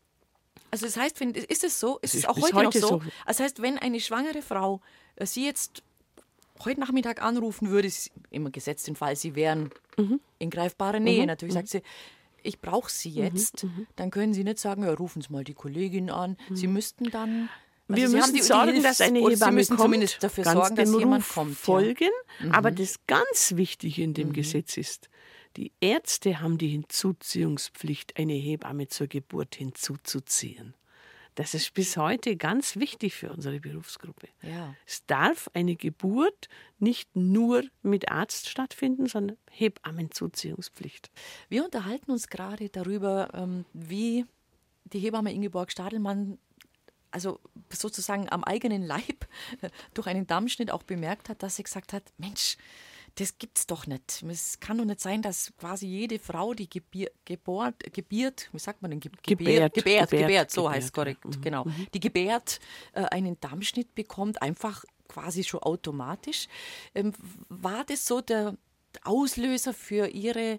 Speaker 2: Also das heißt, wenn, ist es so? Ist es auch
Speaker 3: bis
Speaker 2: heute,
Speaker 3: heute
Speaker 2: noch so?
Speaker 3: so.
Speaker 2: Das heißt, wenn eine schwangere Frau äh, Sie jetzt heute Nachmittag anrufen würde, sie- immer gesetzt den Fall, Sie wären in greifbarer Nähe. Natürlich sagt sie, ich brauche Sie jetzt. Dann können Sie nicht sagen, ja, rufen Sie mal die Kollegin an. Sie müssten dann... also
Speaker 3: Wir
Speaker 2: Sie
Speaker 3: müssen
Speaker 2: haben die- die
Speaker 3: sorgen,
Speaker 2: Hilfs-
Speaker 3: dass eine
Speaker 2: oder Sie
Speaker 3: Hebamme
Speaker 2: müssen
Speaker 3: kommt,
Speaker 2: zumindest dafür
Speaker 3: ganz
Speaker 2: sorgen, dass
Speaker 3: dem
Speaker 2: jemand
Speaker 3: Ruf
Speaker 2: kommt. Ja.
Speaker 3: folgen. Aber das ganz Wichtige in dem Gesetz ist, die Ärzte haben die Hinzuziehungspflicht, eine Hebamme zur Geburt hinzuzuziehen. Das ist bis heute ganz wichtig für unsere Berufsgruppe.
Speaker 2: Ja.
Speaker 3: Es darf eine Geburt nicht nur mit Arzt stattfinden, sondern Hebammenzuziehungspflicht.
Speaker 2: Wir unterhalten uns gerade darüber, ähm, wie die Hebamme Ingeborg Stadelmann also sozusagen am eigenen Leib äh, durch einen Dammschnitt auch bemerkt hat, dass sie gesagt hat, Mensch, das gibt's doch nicht. Es kann doch nicht sein, dass quasi jede Frau, die gebier, gebort, gebiert, wie sagt man denn? Ge,
Speaker 3: Gebärt,
Speaker 2: gebärt, gebärt,
Speaker 3: gebärt,
Speaker 2: so
Speaker 3: gebärt,
Speaker 2: heißt es korrekt,
Speaker 3: ja. Mhm.
Speaker 2: genau. Die gebärt äh, einen Dammschnitt bekommt, einfach quasi schon automatisch. Ähm, war das so der Auslöser für ihre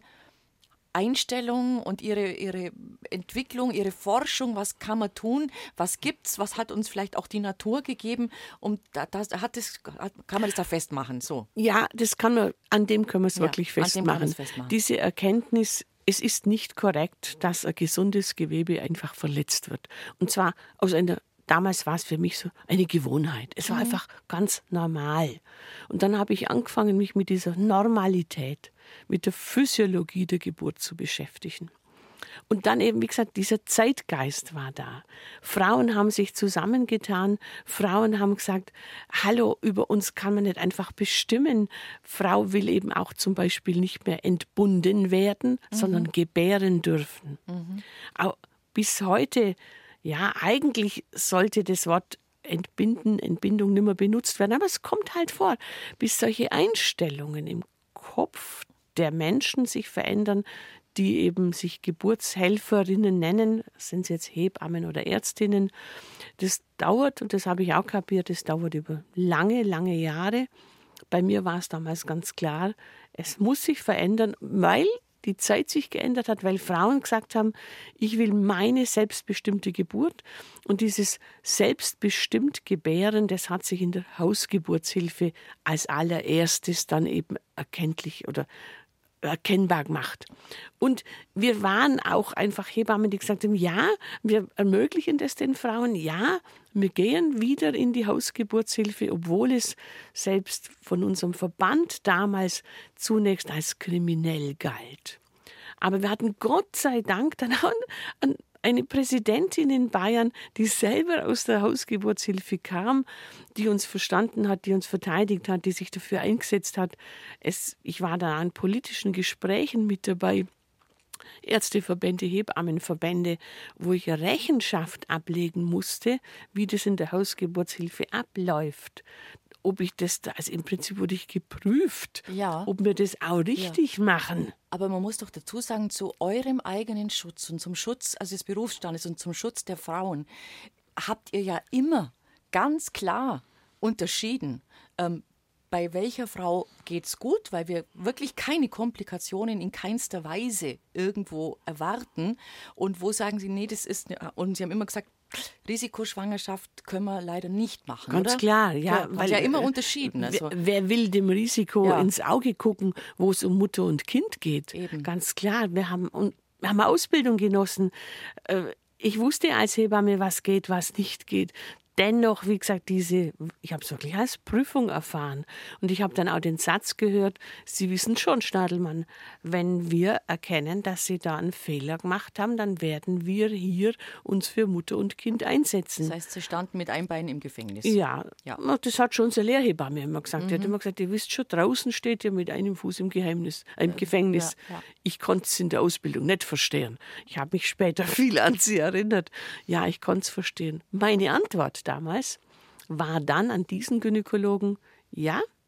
Speaker 2: Einstellung und ihre, ihre Entwicklung, ihre Forschung, was kann man tun, was gibt's, was hat uns vielleicht auch die Natur gegeben, und da, das, hat das, kann man das da festmachen, so.
Speaker 3: Ja, das kann man, an dem können wir es
Speaker 2: Ja,
Speaker 3: wirklich
Speaker 2: an dem kann man
Speaker 3: festmachen.
Speaker 2: es festmachen.
Speaker 3: Diese Erkenntnis, es ist nicht korrekt, dass ein gesundes Gewebe einfach verletzt wird. Und zwar aus einer, damals war es für mich so eine Gewohnheit. Es war einfach ganz normal. Und dann habe ich angefangen, mich mit dieser Normalität, mit der Physiologie der Geburt zu beschäftigen. Und dann eben, wie gesagt, dieser Zeitgeist war da. Frauen haben sich zusammengetan. Frauen haben gesagt, hallo, über uns kann man nicht einfach bestimmen. Frau will eben auch zum Beispiel nicht mehr entbunden werden, mhm. sondern gebären dürfen. Mhm. Auch bis heute, ja, eigentlich sollte das Wort Entbinden, Entbindung nicht mehr benutzt werden, aber es kommt halt vor, bis solche Einstellungen im Kopf der Menschen sich verändern, die eben sich Geburtshelferinnen nennen, sind es jetzt Hebammen oder Ärztinnen. Das dauert, und das habe ich auch kapiert, das dauert über lange, lange Jahre. Bei mir war es damals ganz klar, es muss sich verändern, weil die Zeit sich geändert hat, weil Frauen gesagt haben, ich will meine selbstbestimmte Geburt. Und dieses selbstbestimmt Gebären, das hat sich in der Hausgeburtshilfe als allererstes dann eben erkenntlich oder erkennbar gemacht. Und wir waren auch einfach Hebammen, die gesagt haben, ja, wir ermöglichen das den Frauen, ja, wir gehen wieder in die Hausgeburtshilfe, obwohl es selbst von unserem Verband damals zunächst als kriminell galt. Aber wir hatten Gott sei Dank dann auch eine Präsidentin in Bayern, die selber aus der Hausgeburtshilfe kam, die uns verstanden hat, die uns verteidigt hat, die sich dafür eingesetzt hat. Es, ich war da an politischen Gesprächen mit dabei, Ärzteverbände, Hebammenverbände, wo ich Rechenschaft ablegen musste, wie das in der Hausgeburtshilfe abläuft. Ob ich das, da, also im Prinzip wurde ich geprüft,
Speaker 2: Ja.
Speaker 3: ob wir das auch richtig
Speaker 2: Ja.
Speaker 3: machen.
Speaker 2: Aber man muss doch dazu sagen, zu eurem eigenen Schutz und zum Schutz also des Berufsstandes und zum Schutz der Frauen habt ihr ja immer ganz klar unterschieden, ähm, bei welcher Frau geht's gut, weil wir wirklich keine Komplikationen in keinster Weise irgendwo erwarten, und wo sagen Sie, nee, das ist, ne, und Sie haben immer gesagt, Risikoschwangerschaft können wir leider nicht machen,
Speaker 3: Ganz
Speaker 2: oder?
Speaker 3: klar, ja.
Speaker 2: Ja, weil ja immer unterschieden. Also.
Speaker 3: Wer, wer will dem Risiko
Speaker 2: Ja.
Speaker 3: ins Auge gucken, wo es um Mutter und Kind geht?
Speaker 2: Eben.
Speaker 3: Ganz klar, wir haben, und, wir haben Ausbildung genossen. Äh, Ich wusste als Hebamme, was geht, was nicht geht. Dennoch, wie gesagt, diese, ich habe es wirklich als Prüfung erfahren. Und ich habe dann auch den Satz gehört, Sie wissen schon, Stadelmann, wenn wir erkennen, dass Sie da einen Fehler gemacht haben, dann werden wir hier uns für Mutter und Kind einsetzen.
Speaker 2: Das heißt, Sie standen mit einem Bein im Gefängnis.
Speaker 3: Ja,
Speaker 2: Ja.
Speaker 3: das hat schon unsere Lehrhebamme immer gesagt. Die hat immer gesagt, ihr wisst schon, draußen steht ihr mit einem Fuß im, Geheimnis, äh, im Gefängnis.
Speaker 2: ja, ja.
Speaker 3: Ich konnte es in der Ausbildung nicht verstehen. Ich habe mich später viel an sie erinnert. Ja, ich konnte es verstehen. Meine Antwort damals war dann an diesen Gynäkologen, ja,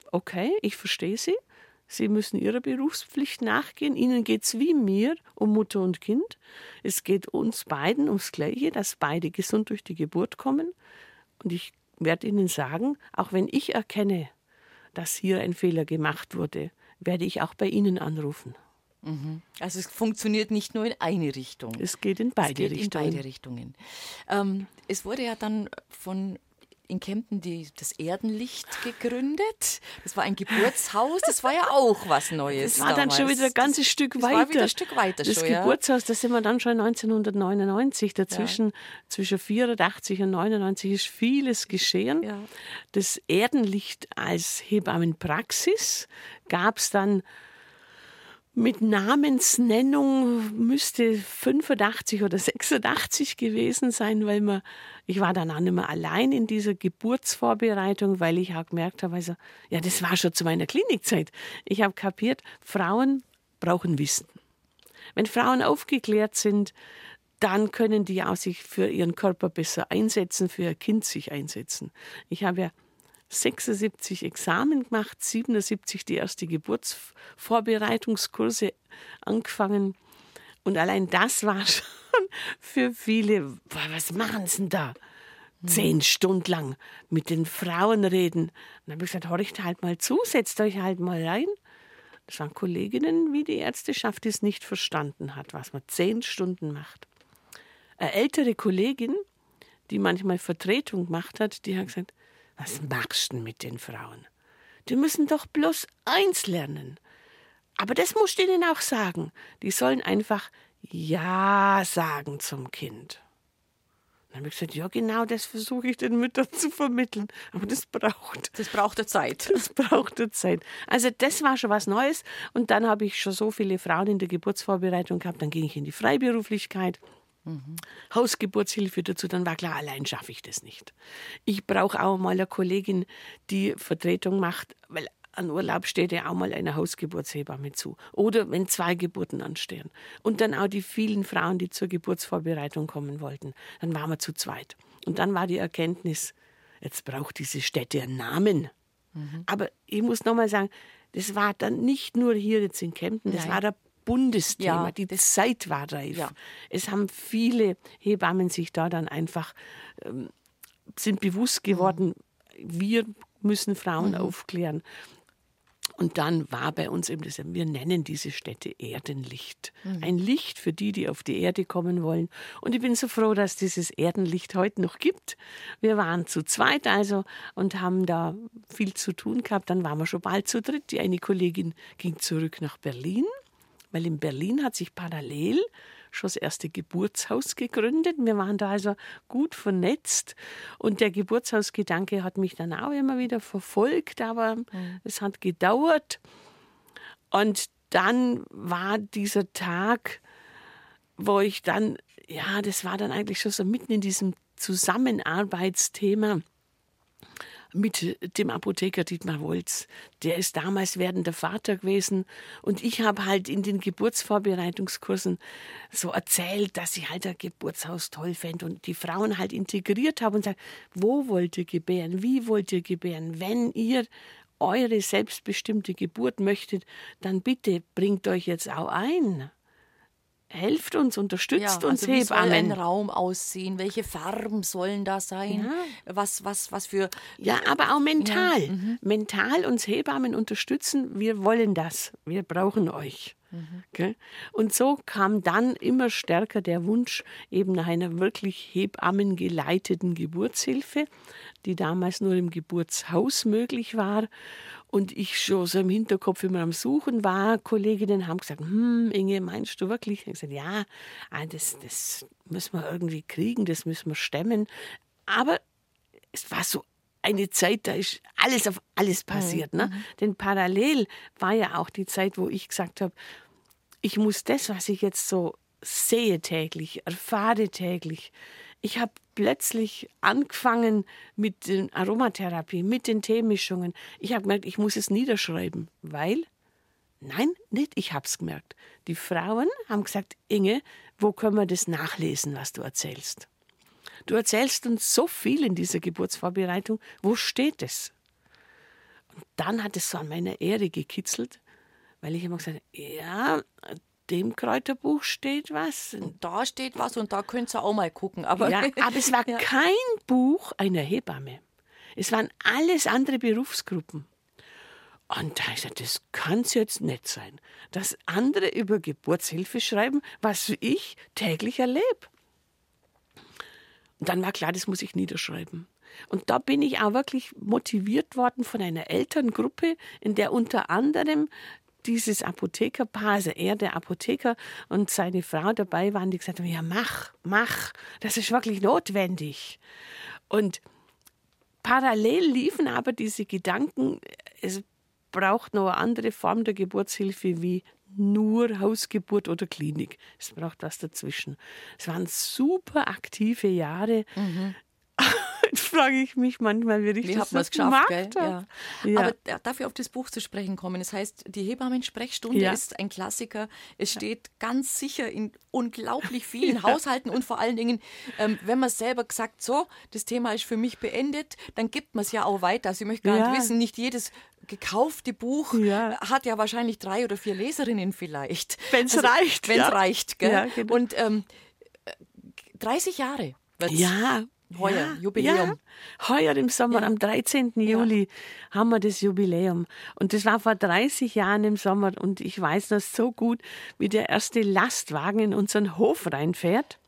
Speaker 3: okay, ich verstehe Sie. Sie müssen Ihrer Berufspflicht nachgehen. Ihnen geht es wie mir um Mutter und Kind. Es geht uns beiden ums Gleiche, dass beide gesund durch die Geburt kommen. Und ich werde Ihnen sagen, auch wenn ich erkenne, dass hier ein Fehler gemacht wurde, werde ich auch bei Ihnen anrufen.
Speaker 2: Also es funktioniert nicht nur in eine Richtung.
Speaker 3: Es geht in beide
Speaker 2: es geht
Speaker 3: Richtungen.
Speaker 2: in beide Richtungen. Ähm, es wurde ja dann von in Kempten die, das Erdenlicht gegründet. Das war ein Geburtshaus. Das war ja auch was Neues.
Speaker 3: Das war dann
Speaker 2: damals.
Speaker 3: schon wieder ein ganzes
Speaker 2: das,
Speaker 3: Stück
Speaker 2: das
Speaker 3: weiter.
Speaker 2: war wieder ein Stück weiter
Speaker 3: das
Speaker 2: schon,
Speaker 3: Geburtshaus, da sind wir dann schon neunzehnhundertneunundneunzig. Dazwischen, ja. zwischen vierundachtzig und neunundneunzig ist vieles geschehen. Ja. Das Erdenlicht als Hebammenpraxis gab es dann mit Namensnennung, müsste fünfundachtzig oder sechsundachtzig gewesen sein, weil man, ich war dann auch nicht mehr allein in dieser Geburtsvorbereitung, weil ich auch gemerkt habe, also, ja, das war schon zu meiner Klinikzeit. Ich habe kapiert, Frauen brauchen Wissen. Wenn Frauen aufgeklärt sind, dann können die auch sich für ihren Körper besser einsetzen, für ihr Kind sich einsetzen. Ich habe ja sechsundsiebzig Examen gemacht, siebenundsiebzig die erste Geburtsvorbereitungskurse angefangen. Und allein das war schon für viele, boah, was machen sie denn da? Mhm. Zehn Stunden lang mit den Frauen reden. Dann habe ich gesagt, horcht halt mal zu, setzt euch halt mal rein. Das waren Kolleginnen, wie die Ärzteschaft es nicht verstanden hat, was man zehn Stunden macht. Eine ältere Kollegin, die manchmal Vertretung gemacht hat, die hat gesagt, was machst du denn mit den Frauen? Die müssen doch bloß eins lernen. Aber das musst du ihnen auch sagen. Die sollen einfach Ja sagen zum Kind. Dann habe ich gesagt, ja genau, das versuche ich den Müttern zu vermitteln. Aber das braucht...
Speaker 2: Das braucht der Zeit.
Speaker 3: Das braucht der Zeit. Also das war schon was Neues. Und dann habe ich schon so viele Frauen in der Geburtsvorbereitung gehabt. Dann ging ich in die Freiberuflichkeit. Mhm. Hausgeburtshilfe dazu, dann war klar, allein schaffe ich das nicht. Ich brauche auch mal eine Kollegin, die Vertretung macht, weil an Urlaub steht ja auch mal eine Hausgeburtshebamme zu. Oder wenn zwei Geburten anstehen. Und dann auch die vielen Frauen, die zur Geburtsvorbereitung kommen wollten. Dann waren wir zu zweit. Und dann war die Erkenntnis, jetzt braucht diese Stätte einen Namen. Mhm. Aber ich muss nochmal sagen, das war dann nicht nur hier jetzt in Kempten, das Nein. war der Bundesthema. Ja, die Zeit war reif. Ja. Es haben viele Hebammen sich da dann einfach ähm, sind bewusst geworden, mhm. wir müssen Frauen mhm. aufklären. Und dann war bei uns eben das, wir nennen diese Stätte Erdenlicht. Mhm. Ein Licht für die, die auf die Erde kommen wollen. Und ich bin so froh, dass dieses Erdenlicht heute noch gibt. Wir waren zu zweit also und haben da viel zu tun gehabt. Dann waren wir schon bald zu dritt. Die eine Kollegin ging zurück nach Berlin. Weil in Berlin hat sich parallel schon das erste Geburtshaus gegründet. Wir waren da also gut vernetzt. Und der Geburtshausgedanke hat mich dann auch immer wieder verfolgt, aber mhm. es hat gedauert. Und dann war dieser Tag, wo ich dann, ja, das war dann eigentlich schon so mitten in diesem Zusammenarbeitsthema mit dem Apotheker Dietmar Wolz. Der ist damals werdender Vater gewesen und ich habe halt in den Geburtsvorbereitungskursen so erzählt, dass ich halt ein Geburtshaus toll fände und die Frauen halt integriert habe und gesagt, wo wollt ihr gebären, wie wollt ihr gebären, wenn ihr eure selbstbestimmte Geburt möchtet, dann bitte bringt euch jetzt auch ein. Helft uns, unterstützt
Speaker 2: ja,
Speaker 3: uns,
Speaker 2: also wie
Speaker 3: Hebammen.
Speaker 2: Wie soll ein Raum aussehen? Welche Farben sollen da sein? Ja. Was, was, was für...
Speaker 3: Ja, aber auch mental. Ja. Mhm. Mental uns Hebammen unterstützen. Wir wollen das. Wir brauchen euch. Mhm. Okay? Und so kam dann immer stärker der Wunsch eben nach einer wirklich hebammengeleiteten Geburtshilfe, die damals nur im Geburtshaus möglich war. Und ich schon so im Hinterkopf immer am Suchen war. Kolleginnen haben gesagt, hm, Inge, meinst du wirklich? Ich habe gesagt, ja, das, das müssen wir irgendwie kriegen, das müssen wir stemmen. Aber es war so eine Zeit, da ist alles auf alles passiert. Mhm. Ne? Denn parallel war ja auch die Zeit, wo ich gesagt habe, ich muss das, was ich jetzt so sehe täglich, erfahre täglich. Ich habe plötzlich angefangen mit der Aromatherapie, mit den Teemischungen. Ich habe gemerkt, ich muss es niederschreiben, weil, nein, nicht ich habe es gemerkt. Die Frauen haben gesagt, Inge, wo können wir das nachlesen, was du erzählst? Du erzählst uns so viel in dieser Geburtsvorbereitung, wo steht es? Und dann hat es so an meiner Ehre gekitzelt, weil ich immer gesagt habe, ja, dem Kräuterbuch steht was.
Speaker 2: Und da steht was und da könnt ihr auch mal gucken. Aber,
Speaker 3: ja, aber es war
Speaker 2: ja.
Speaker 3: kein Buch einer Hebamme. Es waren alles andere Berufsgruppen. Und da habe ich gesagt, das kann es jetzt nicht sein, dass andere über Geburtshilfe schreiben, was ich täglich erlebe. Und dann war klar, das muss ich niederschreiben. Und da bin ich auch wirklich motiviert worden von einer Elterngruppe, in der unter anderem dieses Apothekerpaar, also er, der Apotheker und seine Frau dabei waren, die gesagt haben, ja mach, mach, das ist wirklich notwendig. Und parallel liefen aber diese Gedanken, es braucht noch eine andere Form der Geburtshilfe wie nur Hausgeburt oder Klinik. Es braucht was dazwischen. Es waren super aktive Jahre. Mhm. Jetzt frage ich mich manchmal, wie ich
Speaker 2: wie
Speaker 3: das
Speaker 2: hat man es
Speaker 3: so
Speaker 2: geschafft,
Speaker 3: gemacht
Speaker 2: gell?
Speaker 3: habe.
Speaker 2: Ja.
Speaker 3: Ja.
Speaker 2: Aber dafür auf das Buch zu sprechen kommen. Das heißt, die Hebammen-Sprechstunde
Speaker 3: Ja.
Speaker 2: ist ein Klassiker. Es steht ganz sicher in unglaublich vielen Haushalten und vor allen Dingen, ähm, wenn man selber gesagt, so, das Thema ist für mich beendet, dann gibt man es ja auch weiter. Also ich möchte gar
Speaker 3: Ja.
Speaker 2: nicht wissen, nicht jedes gekaufte Buch
Speaker 3: Ja.
Speaker 2: hat ja wahrscheinlich drei oder vier Leserinnen vielleicht.
Speaker 3: Wenn's
Speaker 2: also,
Speaker 3: reicht,
Speaker 2: Wenn es
Speaker 3: ja.
Speaker 2: reicht, gell?
Speaker 3: Ja, genau.
Speaker 2: Und ähm, dreißig Jahre wird's.
Speaker 3: Ja.
Speaker 2: Heuer,
Speaker 3: ja,
Speaker 2: Jubiläum.
Speaker 3: Ja. Heuer im Sommer,
Speaker 2: Ja.
Speaker 3: am dreizehnten Juli haben wir das Jubiläum. Und das war vor dreißig Jahren im Sommer. Und ich weiß das so gut, wie der erste Lastwagen in unseren Hof reinfährt.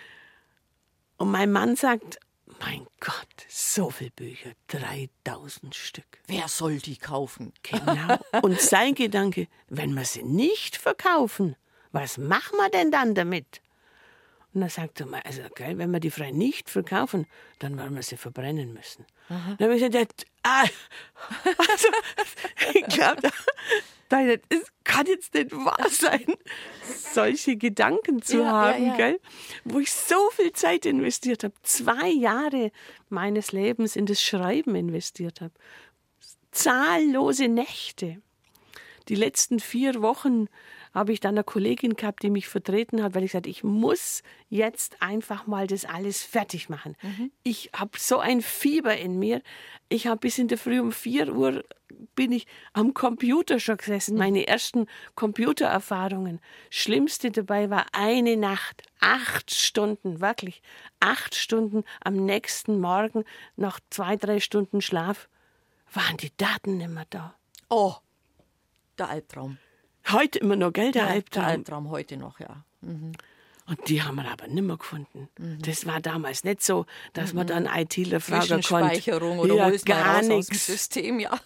Speaker 3: Und mein Mann sagt, mein Gott, so viele Bücher, dreitausend Stück.
Speaker 2: Wer soll die kaufen?
Speaker 3: Genau. Und sein Gedanke, wenn wir sie nicht verkaufen, was machen wir denn dann damit? Und dann sagt er mal, also gell, wenn wir die frei nicht verkaufen, dann werden wir sie verbrennen müssen. Dann habe ich gesagt, ah, also, ich glaube, da, da, es kann jetzt nicht wahr sein, solche Gedanken zu
Speaker 2: Ja, ja,
Speaker 3: haben,
Speaker 2: ja.
Speaker 3: gell? Wo ich so viel Zeit investiert habe, zwei Jahre meines Lebens in das Schreiben investiert habe, zahllose Nächte. Die letzten vier Wochen habe ich dann eine Kollegin gehabt, die mich vertreten hat, weil ich sagte, ich muss jetzt einfach mal das alles fertig machen. Mhm. Ich habe so ein Fieber in mir. Ich habe bis in der Früh um vier Uhr bin ich am Computer schon gesessen, meine ersten Computererfahrungen. Schlimmste dabei war eine Nacht, acht Stunden, wirklich acht Stunden am nächsten Morgen, nach zwei, drei Stunden Schlaf, waren die Daten nicht mehr da.
Speaker 2: Oh, der Albtraum.
Speaker 3: Heute immer noch, gell, der
Speaker 2: Ja,
Speaker 3: Albtraum.
Speaker 2: Der Albtraum heute noch, ja. Mhm.
Speaker 3: Und die haben wir aber nicht mehr gefunden. Mhm. Das war damals nicht so, dass
Speaker 2: Mhm.
Speaker 3: man dann ITler fragen konnte.
Speaker 2: Zwischenspeicherung oder
Speaker 3: ja,
Speaker 2: holst mal
Speaker 3: gar
Speaker 2: raus aus dem
Speaker 3: nichts.
Speaker 2: System, ja.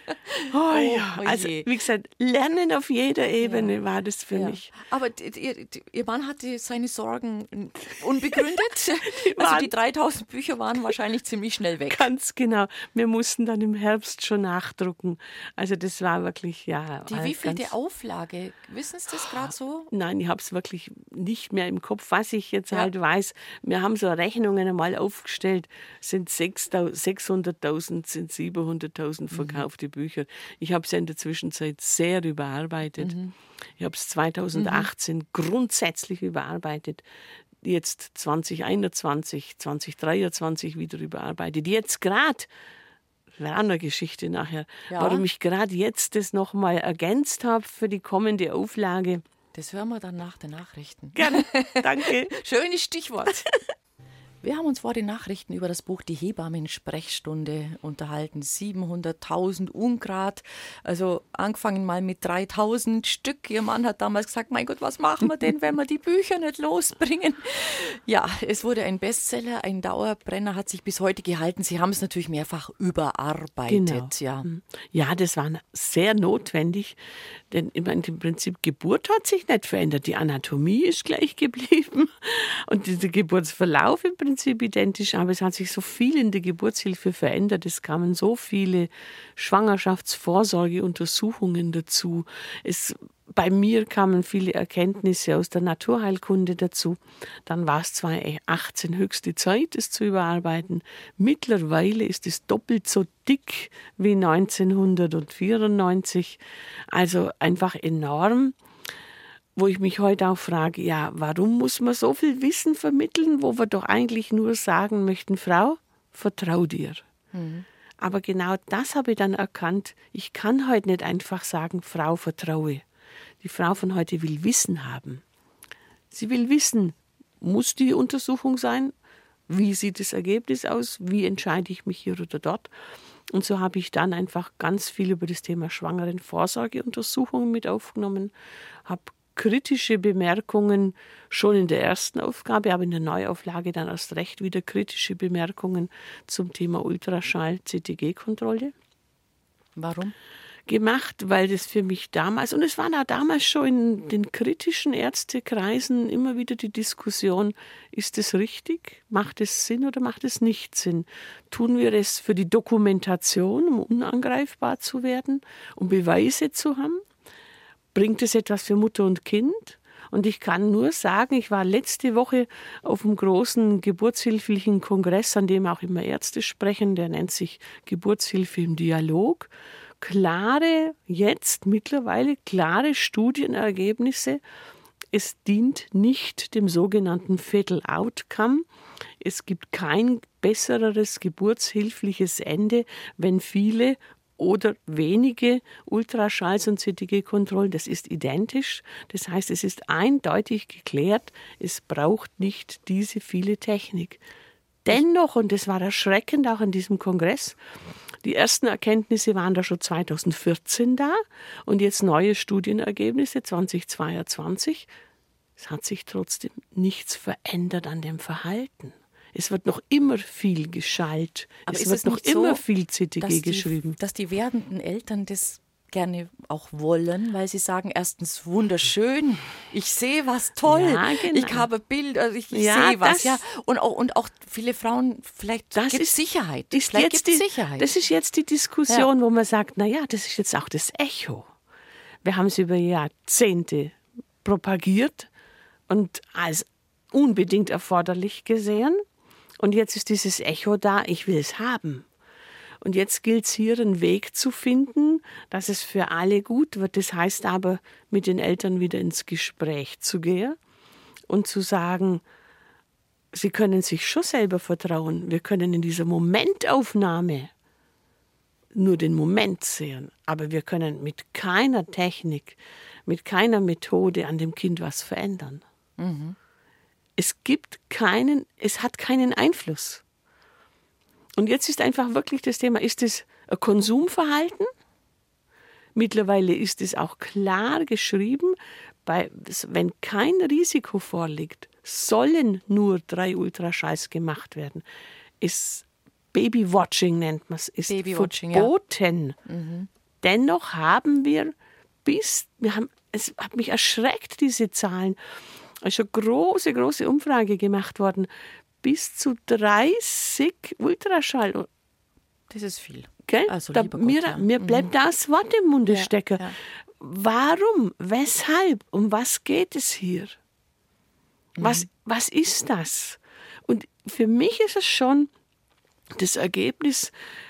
Speaker 3: Oh, ja.
Speaker 2: oh
Speaker 3: Also,
Speaker 2: je.
Speaker 3: wie gesagt, Lernen auf jeder Ebene
Speaker 2: Ja.
Speaker 3: war das für
Speaker 2: Ja.
Speaker 3: mich.
Speaker 2: Aber d- d- ihr, d- ihr Mann hatte seine Sorgen unbegründet. also
Speaker 3: waren-
Speaker 2: die dreitausend Bücher waren wahrscheinlich ziemlich schnell weg.
Speaker 3: Ganz genau. Wir mussten dann im Herbst schon nachdrucken. Also das war wirklich, ja.
Speaker 2: Die
Speaker 3: äh,
Speaker 2: wievielte
Speaker 3: ganz-
Speaker 2: Auflage? Wissen Sie das gerade so?
Speaker 3: Nein, ich habe es wirklich nicht mehr im Kopf. Was ich jetzt
Speaker 2: Ja.
Speaker 3: halt weiß, wir haben so Rechnungen einmal aufgestellt, sind sechshunderttausend, sind siebenhunderttausend verkaufte Bücher. Ich habe es ja in der Zwischenzeit sehr überarbeitet. Ich habe es zweitausendachtzehn grundsätzlich überarbeitet. Jetzt zwanzig einundzwanzig, zwanzig dreiundzwanzig wieder überarbeitet. Jetzt gerade, wäre auch eine Geschichte nachher,
Speaker 2: Ja.
Speaker 3: warum ich gerade jetzt das nochmal ergänzt habe für die kommende Auflage.
Speaker 2: Das hören wir dann nach den Nachrichten.
Speaker 3: Gerne, danke.
Speaker 2: Schönes Stichwort. Wir haben uns vor den Nachrichten über das Buch Die Hebammen-Sprechstunde unterhalten. siebenhunderttausend Ungrad, also angefangen mal mit dreitausend Stück. Ihr Mann hat damals gesagt, mein Gott, was machen wir denn, wenn wir die Bücher nicht losbringen? Ja, es wurde ein Bestseller, ein Dauerbrenner, hat sich bis heute gehalten. Sie haben es natürlich mehrfach überarbeitet.
Speaker 3: Genau.
Speaker 2: Ja.
Speaker 3: Ja, das war sehr notwendig, denn ich meine, im Prinzip Geburt hat sich nicht verändert. Die Anatomie ist gleich geblieben und der Geburtsverlauf im Prinzip identisch, aber es hat sich so viel in der Geburtshilfe verändert. Es kamen so viele Schwangerschaftsvorsorgeuntersuchungen dazu. Es Bei mir kamen viele Erkenntnisse aus der Naturheilkunde dazu. Dann war es zweitausendachtzehn höchste Zeit, es zu überarbeiten. Mittlerweile ist es doppelt so dick wie neunzehnhundertvierundneunzig. Also einfach enorm. Wo ich mich heute auch frage, ja, warum muss man so viel Wissen vermitteln, wo wir doch eigentlich nur sagen möchten, Frau, vertrau dir. Mhm. Aber genau das habe ich dann erkannt. Ich kann heute nicht einfach sagen, Frau, vertraue. Die Frau von heute will Wissen haben. Sie will wissen, muss die Untersuchung sein? Wie sieht das Ergebnis aus? Wie entscheide ich mich hier oder dort? Und so habe ich dann einfach ganz viel über das Thema Schwangerenvorsorgeuntersuchungen mit aufgenommen, habe kritische Bemerkungen schon in der ersten Aufgabe, aber in der Neuauflage dann erst recht wieder kritische Bemerkungen zum Thema Ultraschall-C T G-Kontrolle.
Speaker 2: Warum?
Speaker 3: Gemacht, weil das für mich damals, und es war da damals schon in den kritischen Ärztekreisen immer wieder die Diskussion, ist es richtig, macht es Sinn oder macht es nicht Sinn? Tun wir es für die Dokumentation, um unangreifbar zu werden, um Beweise zu haben? Bringt es etwas für Mutter und Kind? Und ich kann nur sagen, ich war letzte Woche auf einem großen geburtshilflichen Kongress, an dem auch immer Ärzte sprechen, der nennt sich Geburtshilfe im Dialog. Klare, jetzt mittlerweile klare Studienergebnisse. Es dient nicht dem sogenannten Fatal Outcome. Es gibt kein besseres geburtshilfliches Ende, wenn viele oder wenige Ultraschalls- und C T G-Kontrollen, das ist identisch. Das heißt, es ist eindeutig geklärt, es braucht nicht diese viele Technik. Dennoch, und das war erschreckend auch an diesem Kongress, die ersten Erkenntnisse waren da schon zweitausendvierzehn da und jetzt neue Studienergebnisse zweitausendzweiundzwanzig. Es hat sich trotzdem nichts verändert an dem Verhalten. Es wird noch immer viel geschallt.
Speaker 2: Aber
Speaker 3: es
Speaker 2: ist
Speaker 3: wird
Speaker 2: es
Speaker 3: noch
Speaker 2: nicht so,
Speaker 3: immer viel C T G
Speaker 2: dass die,
Speaker 3: geschrieben.
Speaker 2: dass die werdenden Eltern das gerne auch wollen, weil sie sagen, erstens wunderschön, ich sehe was toll,
Speaker 3: Ja, genau.
Speaker 2: ich habe Bild, also ich, ich
Speaker 3: Ja,
Speaker 2: sehe was,
Speaker 3: das-
Speaker 2: ja. Und auch, und auch viele Frauen, vielleicht
Speaker 3: Das
Speaker 2: gibt
Speaker 3: ist-
Speaker 2: Sicherheit.
Speaker 3: Ist
Speaker 2: vielleicht
Speaker 3: jetzt
Speaker 2: gibt
Speaker 3: die,
Speaker 2: Sicherheit.
Speaker 3: Das ist jetzt die Diskussion, wo man sagt, naja, das ist jetzt auch das Echo. Wir haben es über Jahrzehnte propagiert und als unbedingt erforderlich gesehen. Und jetzt ist dieses Echo da, ich will es haben. Und jetzt gilt es hier, einen Weg zu finden, dass es für alle gut wird. Das heißt aber, mit den Eltern wieder ins Gespräch zu gehen und zu sagen, sie können sich schon selber vertrauen. Wir können in dieser Momentaufnahme nur den Moment sehen. Aber wir können mit keiner Technik, mit keiner Methode an dem Kind was verändern.
Speaker 2: Mhm.
Speaker 3: Es gibt keinen, es hat keinen Einfluss. Und jetzt ist einfach wirklich das Thema, ist es ein Konsumverhalten? Mittlerweile ist es auch klar geschrieben, bei, wenn kein Risiko vorliegt, sollen nur drei Ultraschalls gemacht werden. Ist Babywatching nennt man es, ist
Speaker 2: Babywatching, ja.
Speaker 3: verboten. Mhm. Dennoch haben wir bis, wir haben, es hat mich erschreckt, diese Zahlen. Es ist eine große, große Umfrage gemacht worden. Bis zu dreißig Ultraschall.
Speaker 2: Das ist viel.
Speaker 3: Gell?
Speaker 2: Also,
Speaker 3: da,
Speaker 2: lieber Gott,
Speaker 3: mir,
Speaker 2: ja.
Speaker 3: mir bleibt das Wort im Munde
Speaker 2: Ja,
Speaker 3: stecken.
Speaker 2: ja.
Speaker 3: Warum? Weshalb? Um was geht es hier? Was,
Speaker 2: Mhm.
Speaker 3: was ist das? Und für mich ist es schon das Ergebnis,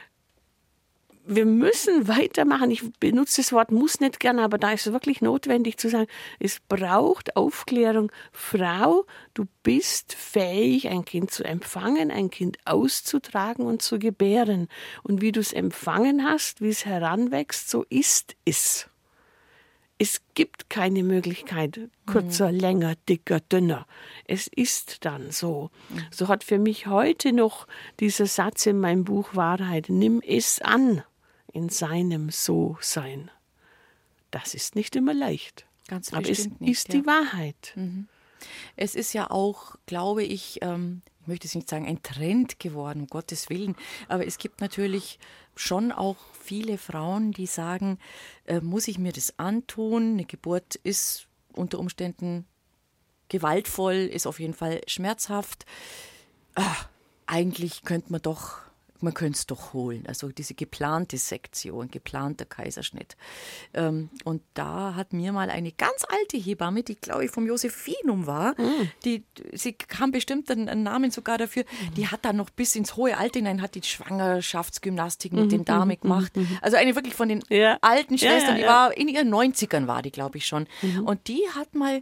Speaker 3: wir müssen weitermachen. Ich benutze das Wort muss nicht gerne, aber da ist es wirklich notwendig zu sagen, es braucht Aufklärung. Frau, du bist fähig, ein Kind zu empfangen, ein Kind auszutragen und zu gebären. Und wie du es empfangen hast, wie es heranwächst, so ist es. Es gibt keine Möglichkeit, kürzer, mhm. länger, dicker, dünner. Es ist dann so. Mhm. So hat für mich heute noch dieser Satz in meinem Buch Wahrheit, nimm es an in seinem So-Sein. Das ist nicht immer leicht.
Speaker 2: Ganz
Speaker 3: aber es
Speaker 2: bestimmt nicht,
Speaker 3: ist die
Speaker 2: ja.
Speaker 3: Wahrheit.
Speaker 2: Mhm. Es ist ja auch, glaube ich, ähm, ich möchte es nicht sagen, ein Trend geworden, um Gottes Willen, aber es gibt natürlich schon auch viele Frauen, die sagen, äh, muss ich mir das antun? Eine Geburt ist unter Umständen gewaltvoll, ist auf jeden Fall schmerzhaft. Ah, eigentlich könnte man doch, man könnte es doch holen. Also diese geplante Sektion, geplanter Kaiserschnitt. Ähm, und da hat mir mal eine ganz alte Hebamme, die glaube ich vom Josephinum war, mhm. die, sie kam bestimmt einen, einen Namen sogar dafür, mhm. die hat dann noch bis ins hohe Alter hinein, hat die Schwangerschaftsgymnastik mhm. mit den Damen gemacht. Mhm. Also eine wirklich von den ja. alten Schwestern, ja, ja, ja. die war in ihren neunzigern war die, glaube ich schon. Mhm. Und die hat mal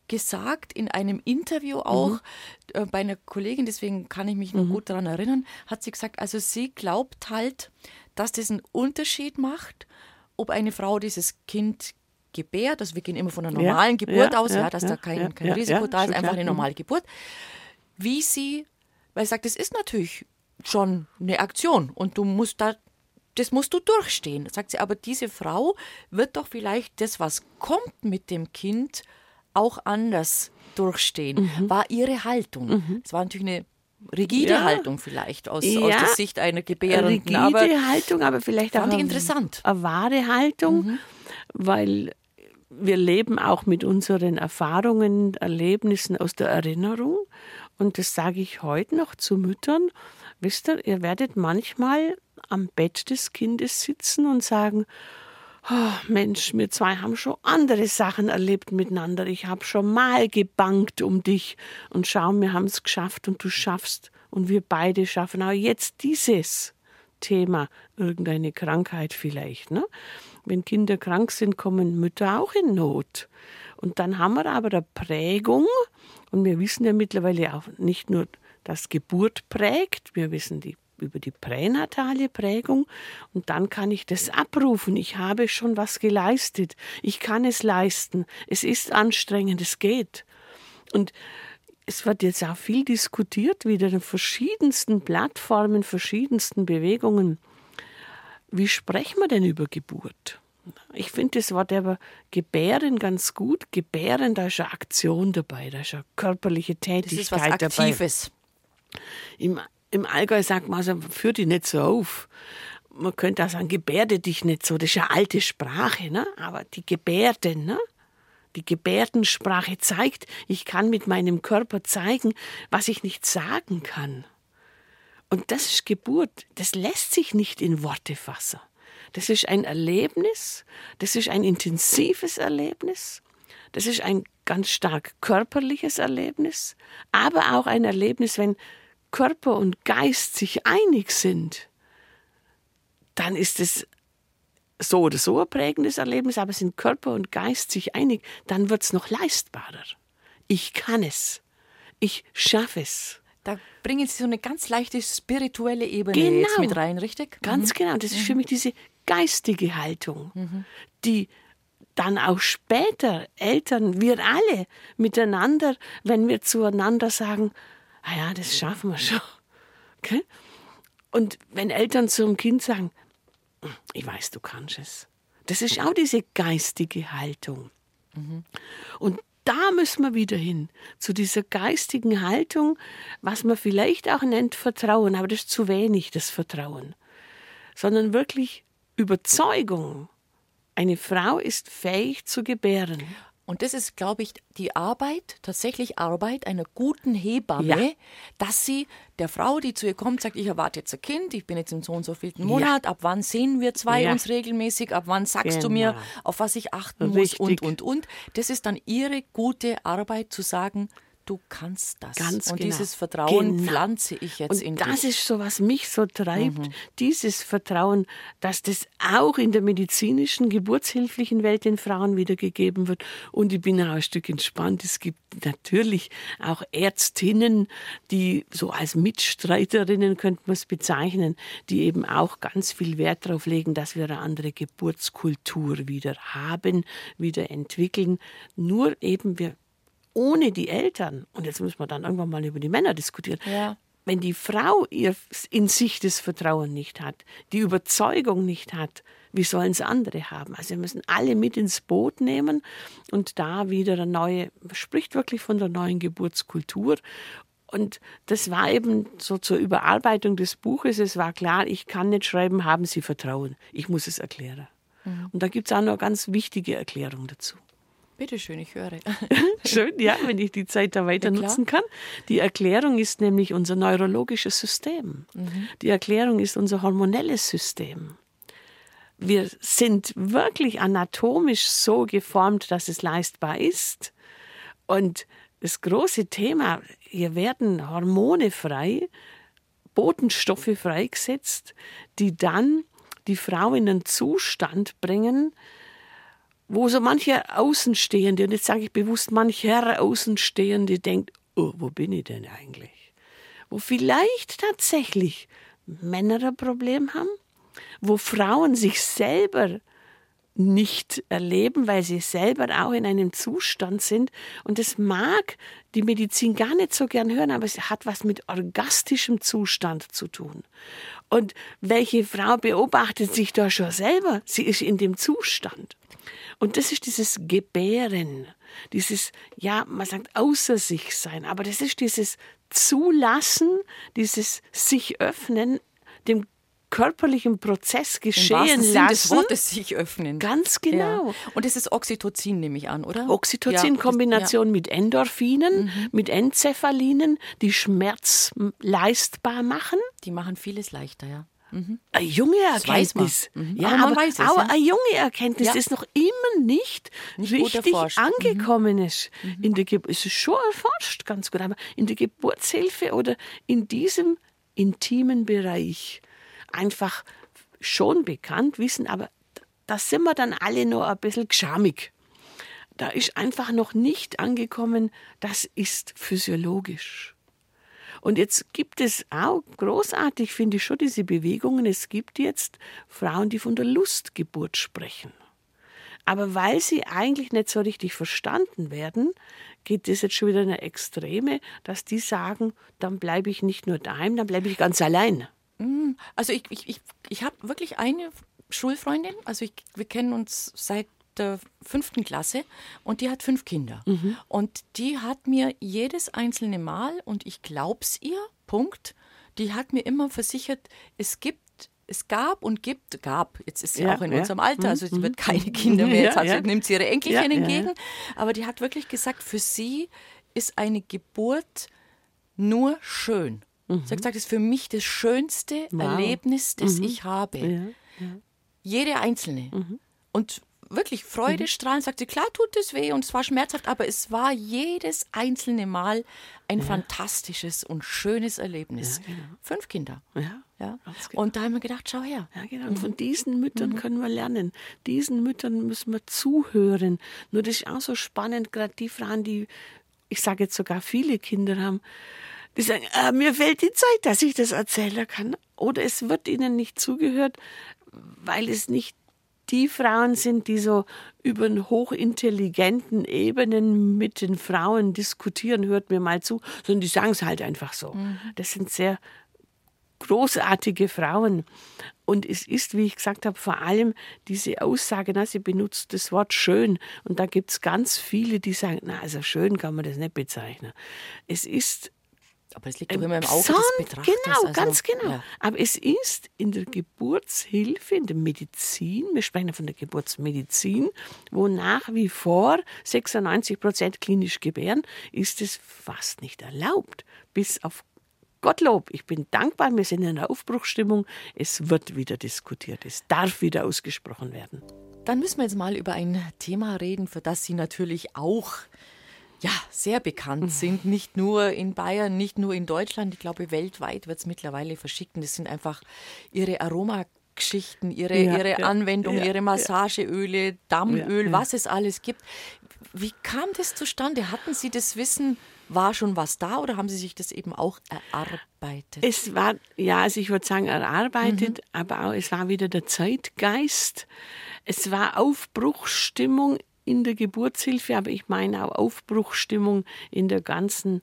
Speaker 2: gesagt in einem Interview auch
Speaker 3: Mhm.
Speaker 2: äh, bei einer Kollegin, deswegen kann ich mich noch
Speaker 3: Mhm.
Speaker 2: gut daran erinnern, hat sie gesagt, also sie glaubt halt, dass das einen Unterschied macht, ob eine Frau dieses Kind gebärt, also wir gehen immer von einer
Speaker 3: Ja,
Speaker 2: normalen Geburt
Speaker 3: ja,
Speaker 2: aus, ja,
Speaker 3: ja,
Speaker 2: dass
Speaker 3: ja,
Speaker 2: da kein,
Speaker 3: ja,
Speaker 2: kein
Speaker 3: ja,
Speaker 2: Risiko
Speaker 3: ja,
Speaker 2: da ist,
Speaker 3: schon
Speaker 2: einfach
Speaker 3: klar.
Speaker 2: eine
Speaker 3: Mhm.
Speaker 2: normale Geburt. Wie sie, weil sie sagt, das ist natürlich schon eine Aktion und du musst da, das musst du durchstehen. Sagt sie, aber diese Frau wird doch vielleicht das, was kommt mit dem Kind, auch anders durchstehen.
Speaker 3: Mhm.
Speaker 2: War ihre Haltung. Es war natürlich eine rigide
Speaker 3: Ja.
Speaker 2: Haltung vielleicht aus, aus
Speaker 3: Ja.
Speaker 2: der Sicht einer
Speaker 3: Eine
Speaker 2: Gebärenden.
Speaker 3: rigide
Speaker 2: Aber
Speaker 3: Haltung, aber vielleicht auch
Speaker 2: fand ich
Speaker 3: eine,
Speaker 2: interessant.
Speaker 3: eine wahre Haltung, weil wir leben auch mit unseren Erfahrungen, Erlebnissen aus der Erinnerung. Und das sage ich heute noch zu Müttern. Wisst ihr, ihr werdet manchmal am Bett des Kindes sitzen und sagen, oh, Mensch, wir zwei haben schon andere Sachen erlebt miteinander. Ich habe schon mal gebangt um dich. Und schau, wir haben es geschafft und du schaffst. Und wir beide schaffen auch jetzt dieses Thema, irgendeine Krankheit vielleicht. Ne? Wenn Kinder krank sind, kommen Mütter auch in Not. Und dann haben wir aber eine Prägung. Und wir wissen ja mittlerweile auch nicht nur, dass Geburt prägt, wir wissen die, über die pränatale Prägung. Und dann kann ich das abrufen. Ich habe schon was geleistet. Ich kann es leisten. Es ist anstrengend, es geht. Und es wird jetzt auch viel diskutiert, wieder in verschiedensten Plattformen, verschiedensten Bewegungen. Wie sprechen wir denn über Geburt? Ich finde das Wort aber Gebären ganz gut. Gebären, da ist eine Aktion dabei, da ist eine körperliche
Speaker 2: Das
Speaker 3: Tätigkeit
Speaker 2: ist was
Speaker 3: dabei.
Speaker 2: Aktives.
Speaker 3: Im, Im Allgäu sagt man, also, führ dich nicht so auf. Man könnte auch sagen, gebärde dich nicht so. Das ist eine alte Sprache, ne? Aber die Gebärden, ne? Die Gebärdensprache zeigt, ich kann mit meinem Körper zeigen, was ich nicht sagen kann. Und das ist Geburt. Das lässt sich nicht in Worte fassen. Das ist ein Erlebnis, das ist ein intensives Erlebnis, das ist ein ganz stark körperliches Erlebnis, aber auch ein Erlebnis, wenn Körper und Geist sich einig sind, dann ist es so oder so ein prägendes Erlebnis, aber sind Körper und Geist sich einig, dann wird es noch leistbarer. Ich kann es. Ich schaffe es.
Speaker 2: Da bringen Sie so eine ganz leichte spirituelle Ebene
Speaker 3: Genau.
Speaker 2: jetzt mit rein, richtig?
Speaker 3: Ganz genau. Das ist für mich diese geistige Haltung, die dann auch später Eltern, wir alle miteinander, wenn wir zueinander sagen, ah ja, das schaffen wir schon. Okay? Und wenn Eltern zum Kind sagen, ich weiß, du kannst es. Das ist auch diese geistige Haltung. Und da müssen wir wieder hin, zu dieser geistigen Haltung, was man vielleicht auch nennt Vertrauen, aber das ist zu wenig, das Vertrauen. Sondern wirklich Überzeugung. Eine Frau ist fähig zu gebären.
Speaker 2: Und das ist, glaube ich, die Arbeit, tatsächlich Arbeit einer guten Hebamme,
Speaker 3: Ja.
Speaker 2: dass sie der Frau, die zu ihr kommt, sagt, ich erwarte jetzt ein Kind, ich bin jetzt im so und so vielten Monat, ab wann sehen wir zwei
Speaker 3: Ja.
Speaker 2: uns regelmäßig, ab wann sagst du
Speaker 3: Genau.
Speaker 2: mir, auf was ich achten muss
Speaker 3: Richtig.
Speaker 2: und, und, und. Das ist dann ihre gute Arbeit zu sagen, du kannst das.
Speaker 3: Ganz
Speaker 2: und
Speaker 3: genau.
Speaker 2: dieses Vertrauen
Speaker 3: Genau.
Speaker 2: pflanze ich jetzt
Speaker 3: Und
Speaker 2: in
Speaker 3: das
Speaker 2: dich.
Speaker 3: ist so, was mich so treibt, dieses Vertrauen, dass das auch in der medizinischen, geburtshilflichen Welt den Frauen wiedergegeben wird. Und ich bin auch ein Stück entspannt. Es gibt natürlich auch Ärztinnen, die so als Mitstreiterinnen, könnte man es bezeichnen, die eben auch ganz viel Wert darauf legen, dass wir eine andere Geburtskultur wieder haben, wieder entwickeln. Nur eben wir ohne die Eltern, und jetzt müssen wir dann irgendwann mal über die Männer diskutieren,
Speaker 2: Ja.
Speaker 3: wenn die Frau ihr in sich das Vertrauen nicht hat, die Überzeugung nicht hat, wie sollen es andere haben? Also wir müssen alle mit ins Boot nehmen und da wieder eine neue, man spricht wirklich von der neuen Geburtskultur. Und das war eben so zur Überarbeitung des Buches, es war klar, ich kann nicht schreiben, haben Sie Vertrauen, ich muss es erklären. Und da gibt es auch noch eine ganz wichtige Erklärung dazu.
Speaker 2: Bitte schön, ich höre.
Speaker 3: Schön, ja, wenn ich die Zeit da weiter
Speaker 2: Ja, klar.
Speaker 3: nutzen kann. Die Erklärung ist nämlich unser neurologisches System. Die Erklärung ist unser hormonelles System. Wir sind wirklich anatomisch so geformt, dass es leistbar ist. Und das große Thema, hier werden Hormone frei, Botenstoffe freigesetzt, die dann die Frau in einen Zustand bringen, wo so mancher Außenstehende, und jetzt sage ich bewusst mancher Außenstehende, denkt, oh, wo bin ich denn eigentlich? Wo vielleicht tatsächlich Männer ein Problem haben, wo Frauen sich selber nicht erleben, weil sie selber auch in einem Zustand sind. Und das mag die Medizin gar nicht so gern hören, aber es hat was mit orgastischem Zustand zu tun. Und welche Frau beobachtet sich da schon selber? Sie ist in dem Zustand. Und das ist dieses Gebären, dieses, ja, man sagt außer sich sein, aber das ist dieses Zulassen, dieses sich öffnen, dem körperlichen Prozess geschehen
Speaker 2: Im wahrsten
Speaker 3: lassen.
Speaker 2: Sinn des Wortes sich öffnen.
Speaker 3: Ganz genau.
Speaker 2: Ja. Und das ist Oxytocin, nehme ich an, oder?
Speaker 3: Oxytocin,
Speaker 2: ja,
Speaker 3: Kombination
Speaker 2: ja.
Speaker 3: mit Endorphinen, mhm. mit Encephalinen, die Schmerz leistbar machen.
Speaker 2: Die machen vieles leichter, ja.
Speaker 3: Mhm. Eine junge Erkenntnis.
Speaker 2: Mhm.
Speaker 3: Ja,
Speaker 2: aber man
Speaker 3: aber
Speaker 2: weiß es,
Speaker 3: auch
Speaker 2: ja?
Speaker 3: eine junge Erkenntnis,
Speaker 2: ja.
Speaker 3: das noch immer nicht, nicht richtig angekommen ist. Mhm. In der Ge- es ist schon erforscht, ganz gut, aber in der Geburtshilfe oder in diesem intimen Bereich einfach schon bekannt wissen, aber da sind wir dann alle noch ein bisschen geschamig. Da ist einfach noch nicht angekommen, das ist physiologisch. Und jetzt gibt es auch, großartig finde ich schon diese Bewegungen, es gibt jetzt Frauen, die von der Lustgeburt sprechen. Aber weil sie eigentlich nicht so richtig verstanden werden, geht das jetzt schon wieder in eine Extreme, dass die sagen, dann bleibe ich nicht nur daheim, dann bleibe ich ganz allein.
Speaker 2: Also ich, ich, ich, ich habe wirklich eine Schulfreundin, also ich, wir kennen uns seit der fünften Klasse und die hat fünf Kinder. Mhm. Und die hat mir jedes einzelne Mal, und ich glaub's ihr, Punkt, die hat mir immer versichert, es gibt, es gab und gibt, gab, jetzt ist sie ja, auch in ja. unserem Alter, also sie wird keine Kinder mehr, jetzt ja, hat sie, ja. nimmt sie ihre Enkelchen ja, entgegen, ja. aber die hat wirklich gesagt, für sie ist eine Geburt nur schön. Mhm. Sie hat gesagt, das ist für mich das schönste wow. Erlebnis, das mhm. ich habe. Ja, ja. Jede einzelne. Mhm. Und wirklich freudestrahlend, sagt sie, klar tut es weh und es war schmerzhaft, aber es war jedes einzelne Mal ein ja. fantastisches und schönes Erlebnis. Ja, genau. Fünf Kinder.
Speaker 3: Ja,
Speaker 2: ja.
Speaker 3: Genau.
Speaker 2: Und da haben wir gedacht, schau her.
Speaker 3: Ja, genau. Und von diesen Müttern mhm. können wir lernen. Diesen Müttern müssen wir zuhören. Nur das ist auch so spannend, gerade die Frauen, die, ich sage jetzt sogar viele Kinder haben, die sagen, ah, mir fehlt die Zeit, dass ich das erzählen kann. Oder es wird ihnen nicht zugehört, weil es nicht die Frauen sind, die so über einen hochintelligenten Ebenen mit den Frauen diskutieren, hört mir mal zu, sondern die sagen es halt einfach so. Mhm. Das sind sehr großartige Frauen. Und es ist, wie ich gesagt habe, vor allem diese Aussage, na, sie benutzt das Wort schön. Und da gibt es ganz viele, die sagen, na, also schön kann man das nicht bezeichnen. Es ist
Speaker 2: Aber es liegt doch immer im Auge des Betrachters.
Speaker 3: Genau,
Speaker 2: also,
Speaker 3: ganz genau.
Speaker 2: Ja.
Speaker 3: Aber es ist in der Geburtshilfe, in der Medizin, wir sprechen von der Geburtsmedizin, wo nach wie vor sechsundneunzig Prozent klinisch gebären, ist es fast nicht erlaubt. Bis auf Gottlob, ich bin dankbar, wir sind in einer Aufbruchsstimmung, es wird wieder diskutiert, es darf wieder ausgesprochen werden.
Speaker 2: Dann müssen wir jetzt mal über ein Thema reden, für das Sie natürlich auch ja, sehr bekannt sind, nicht nur in Bayern, nicht nur in Deutschland, ich glaube weltweit wird es mittlerweile verschickt und das sind einfach Ihre Aromageschichten, Ihre,
Speaker 3: ja,
Speaker 2: ihre
Speaker 3: ja,
Speaker 2: Anwendung,
Speaker 3: ja,
Speaker 2: Ihre Massageöle, Dammöl,
Speaker 3: ja, ja.
Speaker 2: was es alles gibt. Wie kam das zustande? Hatten Sie das Wissen, war schon was da oder haben Sie sich das eben auch erarbeitet?
Speaker 3: Es war, ja, also ich würde sagen erarbeitet, mhm. aber auch es war wieder der Zeitgeist. Es war Aufbruchsstimmung in der Geburtshilfe, aber ich meine auch Aufbruchsstimmung in der ganzen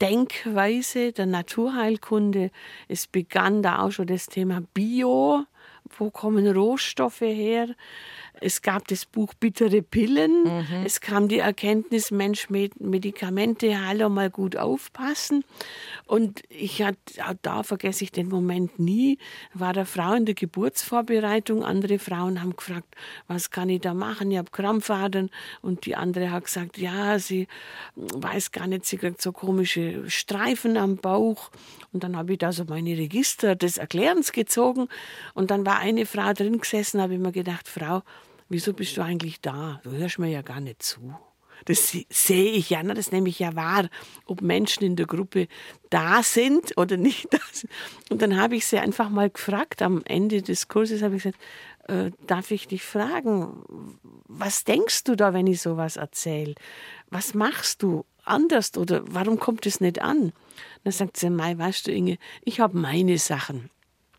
Speaker 3: Denkweise der Naturheilkunde. Es begann da auch schon das Thema Bio, wo kommen Rohstoffe her? Es gab das Buch Bittere Pillen. Mhm. Es kam die Erkenntnis, Mensch, Medikamente, hallo, mal gut aufpassen. Und ich hatte, auch da vergesse ich den Moment nie, war eine Frau in der Geburtsvorbereitung. Andere Frauen haben gefragt, was kann ich da machen? Ich habe Krampfadern. Und die andere hat gesagt, ja, sie weiß gar nicht, sie kriegt so komische Streifen am Bauch. Und dann habe ich da so meine Register des Erklärens gezogen. Und dann war eine Frau drin gesessen, habe ich mir gedacht, Frau, wieso bist du eigentlich da? Du hörst mir ja gar nicht zu. Das sehe ich ja, das nehme ich ja wahr, ob Menschen in der Gruppe da sind oder nicht da sind. Und dann habe ich sie einfach mal gefragt, am Ende des Kurses habe ich gesagt, äh, darf ich dich fragen, was denkst du da, wenn ich sowas erzähle? Was machst du anders oder warum kommt es nicht an? Dann sagt sie, Mei, weißt du, Inge, ich habe meine Sachen.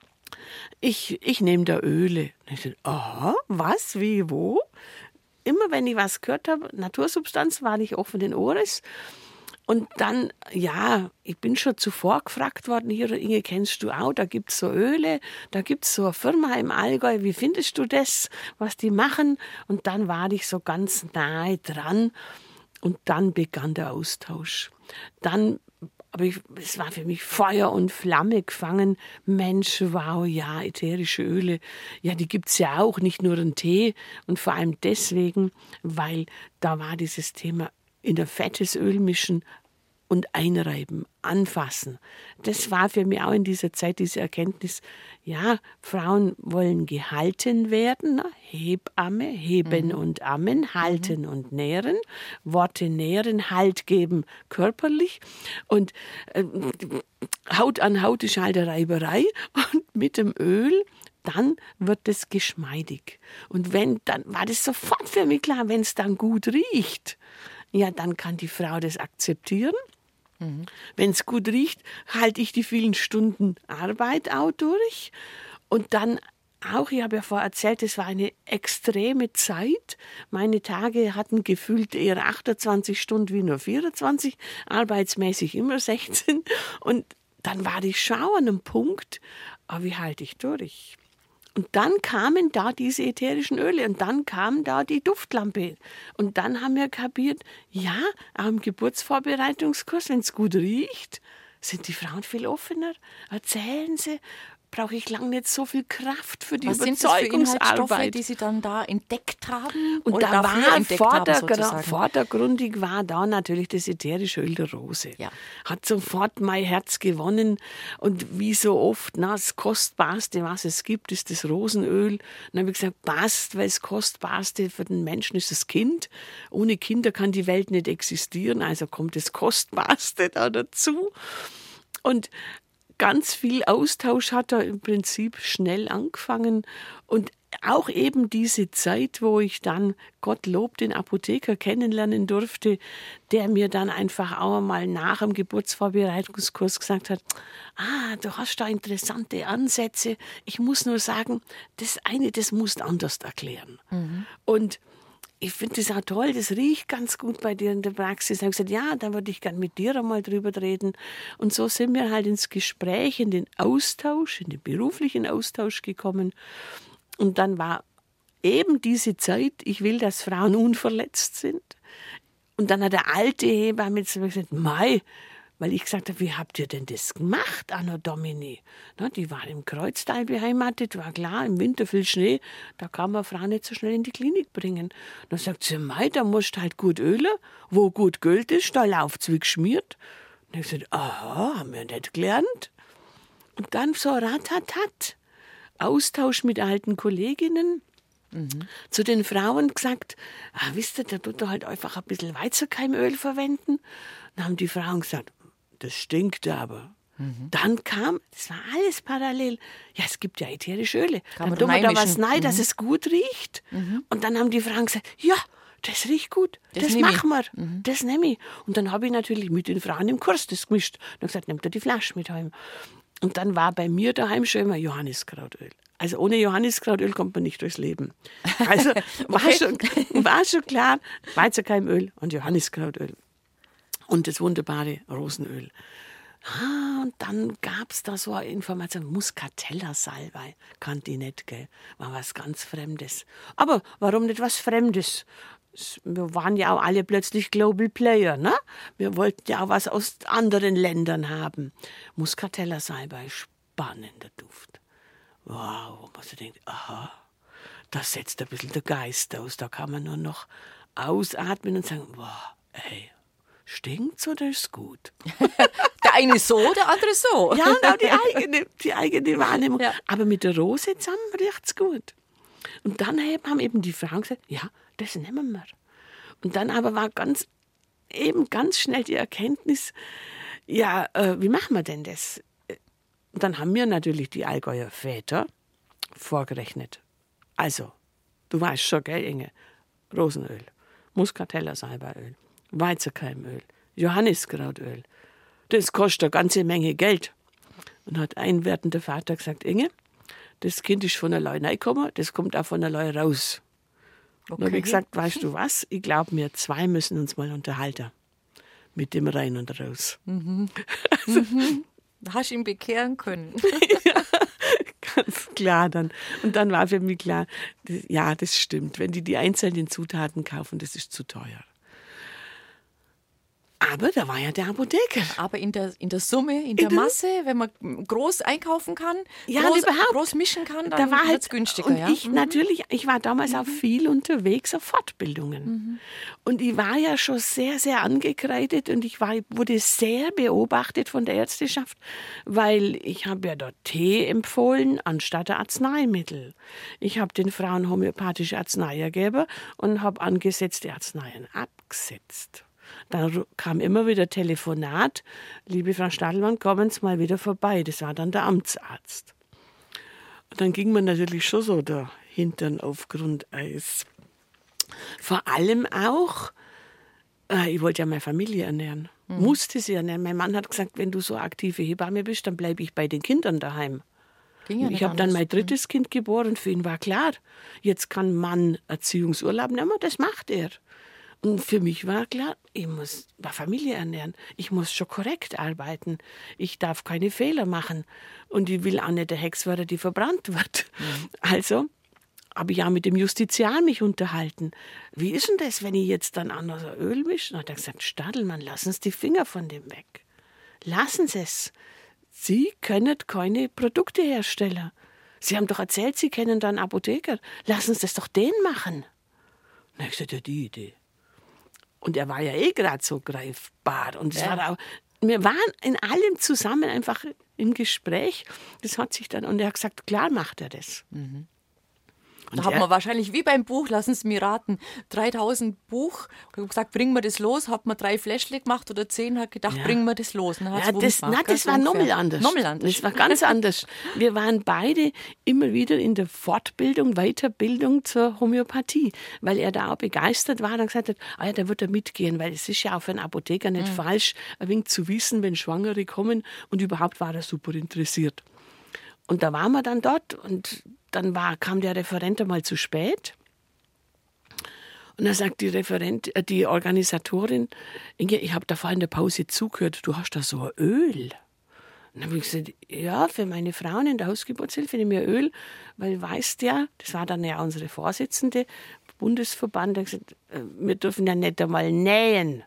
Speaker 3: Ich, ich nehme da Öle. Und ich sage, aha, was, wie, wo? Immer wenn ich was gehört habe, Natursubstanz, war ich offenen Ohres. Und dann, ja, ich bin schon zuvor gefragt worden, hier, Inge, kennst du auch, da gibt es so Öle, da gibt es so eine Firma im Allgäu, wie findest du das, was die machen? Und dann war ich so ganz nahe dran und dann begann der Austausch. Dann, aber ich, es war für mich Feuer und Flamme gefangen. Mensch, wow, ja, ätherische Öle, ja, die gibt es ja auch, nicht nur einen Tee. Und vor allem deswegen, weil da war dieses Thema in der fettes Öl mischen und einreiben, anfassen. Das war für mich auch in dieser Zeit diese Erkenntnis, ja, Frauen wollen gehalten werden, ne? Hebamme, heben mhm. und ammen, halten mhm. und nähren, Worte nähren, Halt geben körperlich und äh, Haut an Haut ist halt eine Reiberei und mit dem Öl dann wird es geschmeidig. Und wenn, dann war das sofort für mich klar, wenn es dann gut riecht, ja, dann kann die Frau das akzeptieren. Mhm. Wenn es gut riecht, halte ich die vielen Stunden Arbeit auch durch. Und dann auch, ich habe ja vorher erzählt, es war eine extreme Zeit. Meine Tage hatten gefühlt eher achtundzwanzig Stunden wie nur vierundzwanzig, arbeitsmäßig immer sechzehn. Und dann war ich schon an einem Punkt, aber wie halte ich durch? Und dann kamen da diese ätherischen Öle und dann kam da die Duftlampe. Und dann haben wir kapiert, ja, auch im Geburtsvorbereitungskurs, wenn es gut riecht, sind die Frauen viel offener. Erzählen sie, brauche ich lange nicht so viel Kraft für die
Speaker 2: Was Überzeugungsarbeit. Sind das für Inhaltsstoffe, die Sie dann da entdeckt haben?
Speaker 3: Und
Speaker 2: oder
Speaker 3: da war
Speaker 2: vordergrund,
Speaker 3: haben, vordergründig war da natürlich das ätherische Öl der Rose.
Speaker 2: Ja.
Speaker 3: Hat sofort mein Herz gewonnen. Und wie so oft, na, das Kostbarste, was es gibt, ist das Rosenöl. Und dann habe ich gesagt, passt, weil das Kostbarste für den Menschen ist das Kind. Ohne Kinder kann die Welt nicht existieren, also kommt das Kostbarste da dazu. Und ganz viel Austausch hat er im Prinzip schnell angefangen und auch eben diese Zeit, wo ich dann, Gottlob, den Apotheker kennenlernen durfte, der mir dann einfach auch einmal nach dem Geburtsvorbereitungskurs gesagt hat, ah, du hast da interessante Ansätze, ich muss nur sagen, das eine, das musst du anders erklären. Mhm. Und ich finde das auch toll, das riecht ganz gut bei dir in der Praxis. Ich habe gesagt, ja, da würde ich gerne mit dir einmal drüber reden. Und so sind wir halt ins Gespräch, in den Austausch, in den beruflichen Austausch gekommen. Und dann war eben diese Zeit, ich will, dass Frauen unverletzt sind. Und dann hat der alte Hebamme zu mir gesagt, Mei, weil ich gesagt habe, wie habt ihr denn das gemacht, Anno Domini? Na, die war im Kreuztal beheimatet, war klar, im Winter viel Schnee, da kann man Frau nicht so schnell in die Klinik bringen. Dann sagt sie, Mei, da musst du halt gut ölen, wo gut Geld ist, da läuft's wie geschmiert. Und ich gesagt, aha, haben wir nicht gelernt. Und dann so ratatat, Austausch mit alten Kolleginnen, mhm. zu den Frauen gesagt, ah, wisst ihr, da tut er halt einfach ein bisschen Weizenkeimöl verwenden. Dann haben die Frauen gesagt, das stinkt aber. Mhm. Dann kam, das war alles parallel, ja, es gibt ja ätherische Öle. Kann dann tun wir da was rein, mhm. dass es gut riecht. Mhm. Und dann haben die Frauen gesagt, ja, das riecht gut, das, das machen wir, mhm. das nehme ich. Und dann habe ich natürlich mit den Frauen im Kurs das gemischt. Und gesagt, nehmt ihr die Flasche mit heim. Und dann war bei mir daheim schon immer Johanniskrautöl. Also ohne Johanniskrautöl kommt man nicht durchs Leben. Also okay. war, schon, war schon klar, Weizenkeimöl und Johanniskrautöl. Und das wunderbare Rosenöl. Ah, und dann gab es da so eine Information, Muscatella-Salbei, kannte ich nicht, gell? War was ganz Fremdes. Aber warum nicht was Fremdes? Wir waren ja auch alle plötzlich Global Player, ne? Wir wollten ja auch was aus anderen Ländern haben. Muscatella-Salbei, spannender Duft. Wow, wo man so denkt, aha, das setzt ein bisschen der Geist aus. Da kann man nur noch ausatmen und sagen, wow, ey, stinkt's oder ist's gut?
Speaker 2: Der eine so, der andere so.
Speaker 3: Ja, genau, die eigene, die eigene Wahrnehmung. Ja. Aber mit der Rose zusammen riecht's gut. Und dann haben eben die Frauen gesagt, ja, das nehmen wir. Und dann aber war ganz, eben ganz schnell die Erkenntnis, ja, äh, wie machen wir denn das? Und dann haben mir natürlich die Allgäuer Väter vorgerechnet. Also, du weißt schon, gell, Inge? Rosenöl, Muscateller Salbeöl, Weizenkeimöl, Johanniskrautöl. Das kostet eine ganze Menge Geld. Und hat ein wertender Vater gesagt, Inge, das Kind ist von allein reingekommen, das kommt auch von allein raus. Okay. Und habe ich gesagt, weißt du was, ich glaube, wir zwei müssen uns mal unterhalten. Mit dem rein und raus.
Speaker 2: Mhm. Also, mhm. Hast du ihn bekehren können?
Speaker 3: Ja, ganz klar dann. Und dann war für mich klar, ja, das stimmt. Wenn die die einzelnen Zutaten kaufen, das ist zu teuer. Aber da war ja der Apotheker.
Speaker 2: Aber in der, in der Summe, in, in der, der Masse, wenn man groß einkaufen kann,
Speaker 3: ja,
Speaker 2: groß,
Speaker 3: überhaupt.
Speaker 2: groß mischen kann, dann
Speaker 3: da war
Speaker 2: wird es
Speaker 3: halt,
Speaker 2: günstiger.
Speaker 3: Und
Speaker 2: ja?
Speaker 3: ich
Speaker 2: mhm.
Speaker 3: natürlich, ich war damals mhm. auch viel unterwegs auf Fortbildungen. Mhm. Und ich war ja schon sehr, sehr angekreidet und ich war, wurde sehr beobachtet von der Ärzteschaft, weil ich habe ja dort Tee empfohlen anstatt der Arzneimittel. Ich habe den Frauen homöopathische Arznei gegeben und habe angesetzte Arzneien abgesetzt. Dann kam immer wieder Telefonat, liebe Frau Stadelmann, kommen Sie mal wieder vorbei. Das war dann der Amtsarzt. Und dann ging man natürlich schon so der Hintern auf Grundeis. Vor allem auch, äh, ich wollte ja meine Familie ernähren, mhm. musste sie ernähren. Mein Mann hat gesagt, wenn du so aktive Hebamme bist, dann bleibe ich bei den Kindern daheim. Ja, ich habe dann mein drittes mhm. Kind geboren. Für ihn war klar, jetzt kann Mann Erziehungsurlaub nehmen, das macht er. Und für mich war klar, ich muss meine Familie ernähren. Ich muss schon korrekt arbeiten. Ich darf keine Fehler machen. Und ich will auch nicht der Hex werden, die verbrannt wird. Mhm. Also habe ich auch mit dem Justiziar mich unterhalten. Wie ist denn das, wenn ich jetzt dann auch noch so Öl mische? Und hat er gesagt, Stadelmann, lassen Sie die Finger von dem weg. Lassen Sie es. Sie können keine Produkte herstellen. Sie haben doch erzählt, Sie kennen da einen Apotheker. Lassen Sie das doch den machen. Und ich sagte, ja, die Idee. Und er war ja eh gerade so greifbar. Und es ja. war auch, wir waren in allem zusammen einfach im Gespräch. Das hat sich dann, und er hat gesagt, klar macht er das.
Speaker 2: Mhm. Da hat man wahrscheinlich wie beim Buch, lassen Sie mir raten, dreitausend Buch, gesagt, bringen wir das los, hat man drei Fläschle gemacht oder zehn, hat gedacht, ja. bringen wir das los. Dann
Speaker 3: ja, das, nein, das war nochmal anders.
Speaker 2: Nochmal anders.
Speaker 3: Das war ganz anders. Wir waren beide immer wieder in der Fortbildung, Weiterbildung zur Homöopathie, weil er da auch begeistert war und gesagt hat, ah ja, da wird er mitgehen, weil es ist ja auch für einen Apotheker nicht mhm. falsch, ein wenig zu wissen, wenn Schwangere kommen, und überhaupt war er super interessiert. Und da waren wir dann dort und dann war, kam der Referent einmal zu spät. Und dann sagt die Referent, äh, die Organisatorin, Inge, ich habe da vorhin in der Pause zugehört, du hast da so ein Öl. Und dann habe ich gesagt, ja, für meine Frauen in der Hausgeburtshilfe nehme ich Öl, weil weißt ja, das war dann ja unsere Vorsitzende, Bundesverband, der gesagt, wir dürfen ja nicht einmal nähen.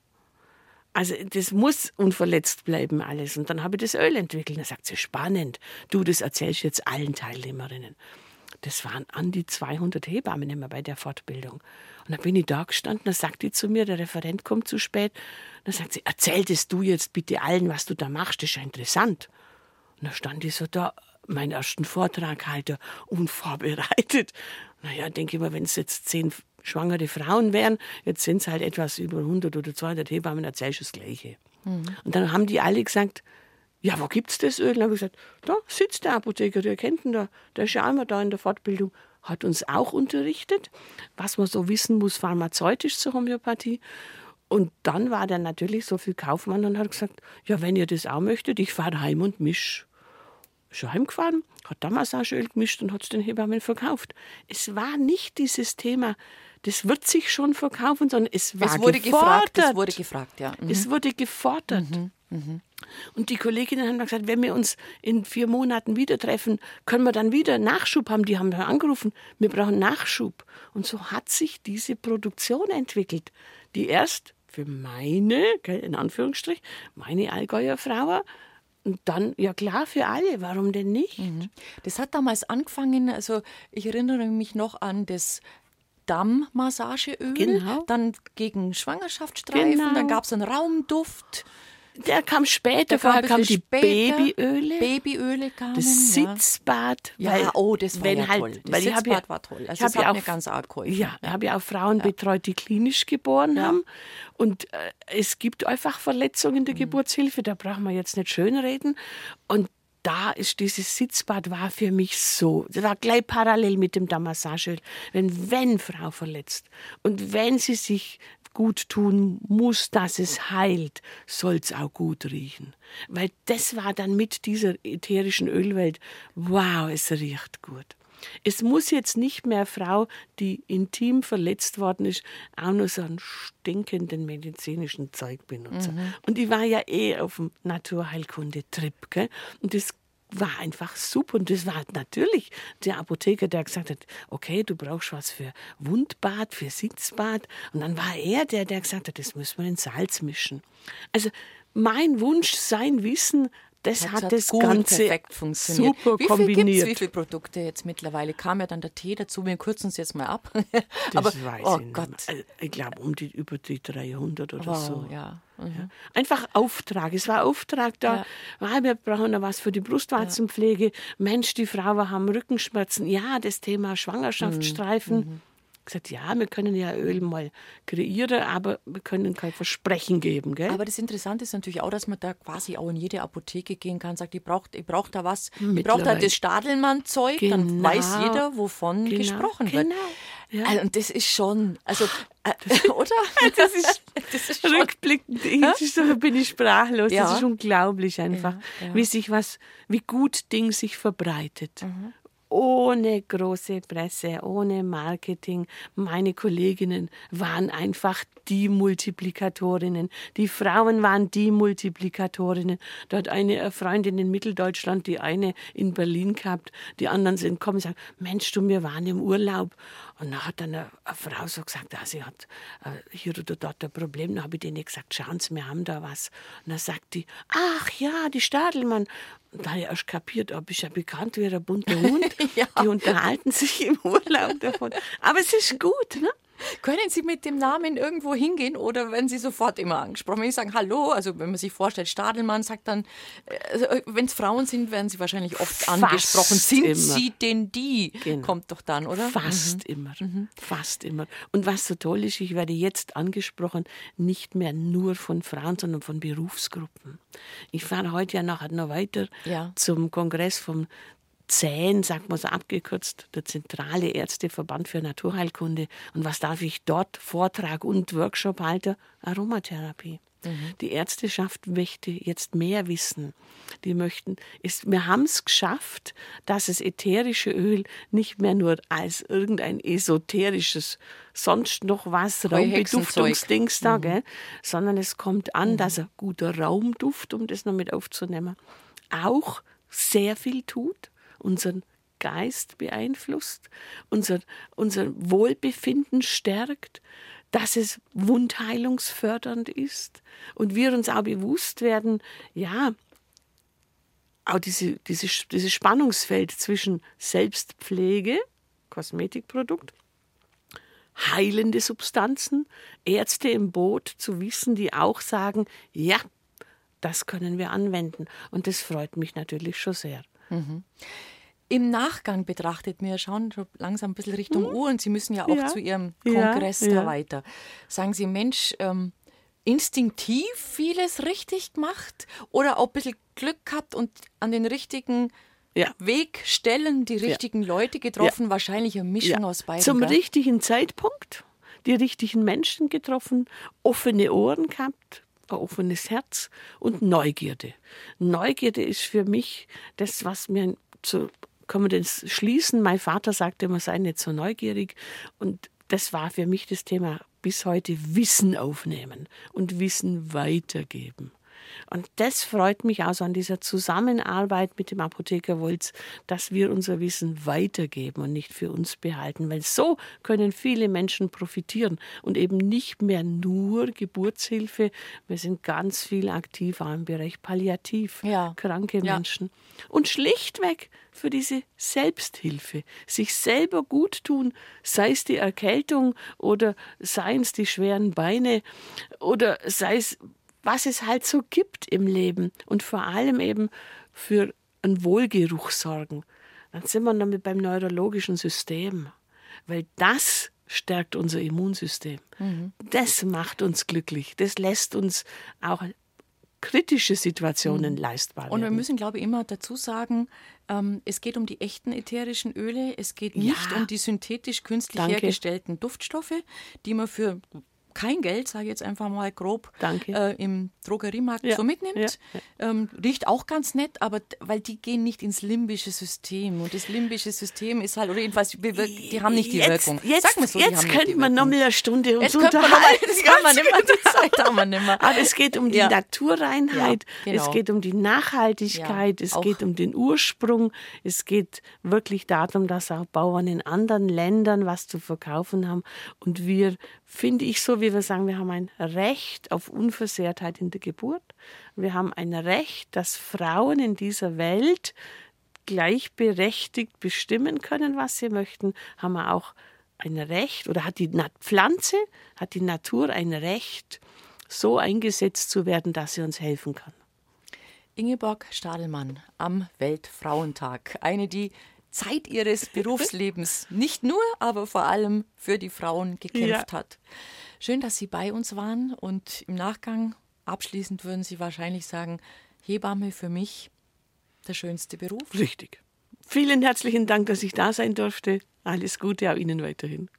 Speaker 3: Also das muss unverletzt bleiben alles. Und dann habe ich das Öl entwickelt. Dann sagt sie, spannend. Du, das erzählst du jetzt allen Teilnehmerinnen. Das waren an die zweihundert Hebammen immer bei der Fortbildung. Und dann bin ich da gestanden, dann sagt die zu mir, der Referent kommt zu spät. Dann sagt sie, erzähl das du jetzt bitte allen, was du da machst, das ist ja interessant. Und dann stand ich so da, meinen ersten Vortrag halte, unvorbereitet. Naja, denke ich mal, wenn es jetzt zehn schwangere Frauen wären, jetzt sind es halt etwas über hundert oder zweihundert Hebammen, erzählst du das Gleiche. Mhm. Und dann haben die alle gesagt, ja, wo gibt's das Öl? Und dann habe ich gesagt, da sitzt der Apotheker, der kennt ihn da, der ist ja immer da in der Fortbildung, hat uns auch unterrichtet, was man so wissen muss, pharmazeutisch zur Homöopathie. Und dann war der natürlich so viel Kaufmann und hat gesagt, ja, wenn ihr das auch möchtet, ich fahre heim und misch. Schon heimgefahren, hat da Massageöl gemischt und hat es den Hebammen verkauft. Es war nicht dieses Thema, das wird sich schon verkaufen, sondern es war
Speaker 2: es wurde
Speaker 3: gefordert.
Speaker 2: Gefragt, es wurde gefragt, ja. Mhm.
Speaker 3: Es wurde gefordert. Mhm. Mhm. Und die Kolleginnen haben gesagt, wenn wir uns in vier Monaten wieder treffen, können wir dann wieder Nachschub haben. Die haben angerufen, wir brauchen Nachschub. Und so hat sich diese Produktion entwickelt, die erst für meine, in Anführungsstrich, meine Allgäuer Frau, und dann, ja klar, für alle, warum denn nicht?
Speaker 2: Mhm. Das hat damals angefangen, also ich erinnere mich noch an das Dammmassageöl,
Speaker 3: genau.
Speaker 2: Dann gegen Schwangerschaftsstreifen, genau. Dann gab es einen Raumduft.
Speaker 3: Der kam später, vorher kamen die später. Babyöle.
Speaker 2: Babyöle kamen,
Speaker 3: das Sitzbad.
Speaker 2: Ja,
Speaker 3: weil,
Speaker 2: ja oh, das war
Speaker 3: wenn
Speaker 2: ja
Speaker 3: halt,
Speaker 2: toll. Das
Speaker 3: weil
Speaker 2: Sitzbad
Speaker 3: ich ja,
Speaker 2: war toll. Also
Speaker 3: ich
Speaker 2: das hat
Speaker 3: ja
Speaker 2: mir
Speaker 3: auch,
Speaker 2: ganz arg geholfen.
Speaker 3: Ja, ich
Speaker 2: ja.
Speaker 3: habe ja auch Frauen ja. betreut, die klinisch geboren ja. haben. Und äh, es gibt einfach Verletzungen in der mhm. Geburtshilfe, da brauchen wir jetzt nicht schönreden. Und da ist dieses Sitzbad war für mich so, das war gleich parallel mit dem Damassageöl. Wenn, wenn Frau verletzt und wenn sie sich gut tun muss, dass es heilt, soll es auch gut riechen. Weil das war dann mit dieser ätherischen Ölwelt, wow, es riecht gut. Es muss jetzt nicht mehr eine Frau, die intim verletzt worden ist, auch nur so einen stinkenden medizinischen Zeug benutzen. Mhm. Und ich war ja eh auf dem Naturheilkunde-Trip, gell? Und das war einfach super. Und das war natürlich der Apotheker, der gesagt hat, okay, du brauchst was für Wundbad, für Sitzbad. Und dann war er der, der gesagt hat, das müssen wir in Salz mischen. Also mein Wunsch, sein Wissen, das, das hat, hat das
Speaker 2: gut,
Speaker 3: Ganze
Speaker 2: perfekt funktioniert.
Speaker 3: super
Speaker 2: wie
Speaker 3: kombiniert.
Speaker 2: Viel gibt's, wie viele Produkte jetzt mittlerweile? Kam ja dann der Tee dazu, wir kürzen es jetzt mal ab.
Speaker 3: Das
Speaker 2: Aber,
Speaker 3: weiß
Speaker 2: oh
Speaker 3: ich
Speaker 2: Gott.
Speaker 3: nicht mehr. Ich glaube, um die, über die dreihundert oder
Speaker 2: wow,
Speaker 3: so.
Speaker 2: Ja. Mhm.
Speaker 3: Ja. Einfach Auftrag. Es war Auftrag da. Ja. Ah, wir brauchen noch was für die Brustwarzenpflege. Ja. Mensch, die Frauen haben Rückenschmerzen. Ja, das Thema Schwangerschaftsstreifen. Mhm. Gesagt, ja, wir können ja Öl mal kreieren, aber wir können kein Versprechen geben. Gell?
Speaker 2: Aber das Interessante ist natürlich auch, dass man da quasi auch in jede Apotheke gehen kann und sagt, ich brauche ich brauch da was, ich brauche da das Stadelmann-Zeug,
Speaker 3: genau.
Speaker 2: Dann weiß jeder, wovon
Speaker 3: genau.
Speaker 2: gesprochen
Speaker 3: genau.
Speaker 2: wird.
Speaker 3: Ja.
Speaker 2: Also, und das ist schon, also, äh, oder?
Speaker 3: Das ist, das ist schon, rückblickend, ich, so bin ich sprachlos. Ja. Das ist unglaublich einfach, ja, ja. wie sich was, wie gut Ding sich verbreitet. Mhm. Ohne große Presse, ohne Marketing. Meine Kolleginnen waren einfach die Multiplikatorinnen. Die Frauen waren die Multiplikatorinnen. Dort eine Freundin in Mitteldeutschland, die eine in Berlin gehabt, die anderen sind gekommen und sagen, Mensch, du, wir waren im Urlaub. Und dann hat dann eine, eine Frau so gesagt, ah, sie hat äh, hier oder dort ein Problem. Dann habe ich denen gesagt, schauen Sie, wir haben da was. Und dann sagt die, ach ja, die Stadelmann. Und da habe ich erst kapiert, ob ich ja bekannt wie ein bunter Hund. ja. Die unterhalten sich im Urlaub davon. Aber es ist gut, ne?
Speaker 2: Können Sie mit dem Namen irgendwo hingehen oder werden Sie sofort immer angesprochen? Wenn Sie sagen Hallo, also wenn man sich vorstellt, Stadelmann sagt dann, also wenn es Frauen sind, werden Sie wahrscheinlich oft
Speaker 3: Fast
Speaker 2: angesprochen. Sind
Speaker 3: immer.
Speaker 2: Sie denn die?
Speaker 3: Genau.
Speaker 2: Kommt doch dann, oder?
Speaker 3: Fast mhm. immer, mhm. fast immer. Und was so toll ist, ich werde jetzt angesprochen, nicht mehr nur von Frauen, sondern von Berufsgruppen. Ich fahre heute ja nachher noch weiter
Speaker 2: ja.
Speaker 3: zum Kongress vom Z E N, sagt man so abgekürzt, der Zentrale Ärzteverband für Naturheilkunde. Und was darf ich dort Vortrag und Workshop halten? Aromatherapie. Mhm. Die Ärzteschaft möchte jetzt mehr wissen. Die möchten, ist, wir haben es geschafft, dass das ätherische Öl nicht mehr nur als irgendein esoterisches, sonst noch was, Raumbeduftungsdings da, mhm. gell, sondern es kommt an, mhm. dass ein guter Raumduft, um das noch mit aufzunehmen, auch sehr viel tut, unseren Geist beeinflusst, unser, unser Wohlbefinden stärkt, dass es wundheilungsfördernd ist und wir uns auch bewusst werden, ja, auch diese, diese, dieses Spannungsfeld zwischen Selbstpflege, Kosmetikprodukt, heilende Substanzen, Ärzte im Boot zu wissen, die auch sagen, ja, das können wir anwenden. Und das freut mich natürlich schon sehr.
Speaker 2: Mhm. Im Nachgang betrachtet, wir schauen langsam ein bisschen Richtung Uhr und Sie müssen ja auch ja. zu Ihrem Kongress ja, ja. da weiter. Sagen Sie, Mensch, ähm, instinktiv vieles richtig gemacht oder auch ein bisschen Glück gehabt und an den richtigen ja. Wegstellen die richtigen ja. Leute getroffen? Ja. Wahrscheinlich eine Mischung ja. aus beiden.
Speaker 3: Zum
Speaker 2: gell?
Speaker 3: richtigen Zeitpunkt, die richtigen Menschen getroffen, offene Ohren gehabt, ein offenes Herz und Neugierde. Neugierde ist für mich das, was mir zu kann man das schließen. Mein Vater sagte immer, sei nicht so neugierig. Und das war für mich das Thema bis heute, Wissen aufnehmen und Wissen weitergeben. Und das freut mich auch so an dieser Zusammenarbeit mit dem Apotheker Wolz, dass wir unser Wissen weitergeben und nicht für uns behalten. Weil so können viele Menschen profitieren und eben nicht mehr nur Geburtshilfe. Wir sind ganz viel aktiv auch im Bereich Palliativ,
Speaker 2: ja.
Speaker 3: kranke
Speaker 2: ja.
Speaker 3: Menschen. Und schlichtweg für diese Selbsthilfe, sich selber gut tun, sei es die Erkältung oder seien es die schweren Beine oder sei es was es halt so gibt im Leben und vor allem eben für einen Wohlgeruch sorgen. Dann sind wir damit beim neurologischen System, weil das stärkt unser Immunsystem. Mhm. Das macht uns glücklich. Das lässt uns auch kritische Situationen leistbar werden.
Speaker 2: Und wir müssen, glaube ich, immer dazu sagen, ähm, es geht um die echten ätherischen Öle, es geht
Speaker 3: Ja.
Speaker 2: nicht um die synthetisch künstlich
Speaker 3: Danke.
Speaker 2: hergestellten Duftstoffe, die man für kein Geld, sage ich jetzt einfach mal grob,
Speaker 3: Danke.
Speaker 2: äh, im Drogeriemarkt
Speaker 3: Ja,
Speaker 2: so mitnimmt.
Speaker 3: ja, ja.
Speaker 2: Ähm, riecht auch ganz nett, aber d- weil die gehen nicht ins limbische System. Und das limbische System ist halt, oder jedenfalls, bewirkt- die haben nicht die
Speaker 3: jetzt,
Speaker 2: Wirkung.
Speaker 3: Jetzt,
Speaker 2: Sag mal so, die
Speaker 3: jetzt
Speaker 2: haben nicht die
Speaker 3: könnte man
Speaker 2: Wirkung.
Speaker 3: noch mal eine Stunde uns
Speaker 2: Jetzt könnte man noch mal,
Speaker 3: unterhalten.
Speaker 2: das kann man nicht mehr, die Zeit haben wir nicht mehr.
Speaker 3: Aber es geht um die
Speaker 2: Ja.
Speaker 3: Naturreinheit,
Speaker 2: Ja, genau.
Speaker 3: es geht um die Nachhaltigkeit,
Speaker 2: Ja,
Speaker 3: es
Speaker 2: auch.
Speaker 3: geht um den Ursprung, es geht wirklich darum, dass auch Bauern in anderen Ländern was zu verkaufen haben. Und wir, finde ich so, wie wir sagen, wir haben ein Recht auf Unversehrtheit in der Geburt. Wir haben ein Recht, dass Frauen in dieser Welt gleichberechtigt bestimmen können, was sie möchten, haben wir auch ein Recht, oder hat die Na- Pflanze, hat die Natur ein Recht, so eingesetzt zu werden, dass sie uns helfen kann.
Speaker 2: Ingeborg Stadelmann am Weltfrauentag. Eine, die Zeit ihres Berufslebens nicht nur, aber vor allem für die Frauen gekämpft
Speaker 3: Ja.
Speaker 2: hat. Schön, dass Sie bei uns waren und im Nachgang, abschließend würden Sie wahrscheinlich sagen, Hebamme für mich der schönste Beruf.
Speaker 3: Richtig. Vielen herzlichen Dank, dass ich da sein durfte. Alles Gute auch Ihnen weiterhin.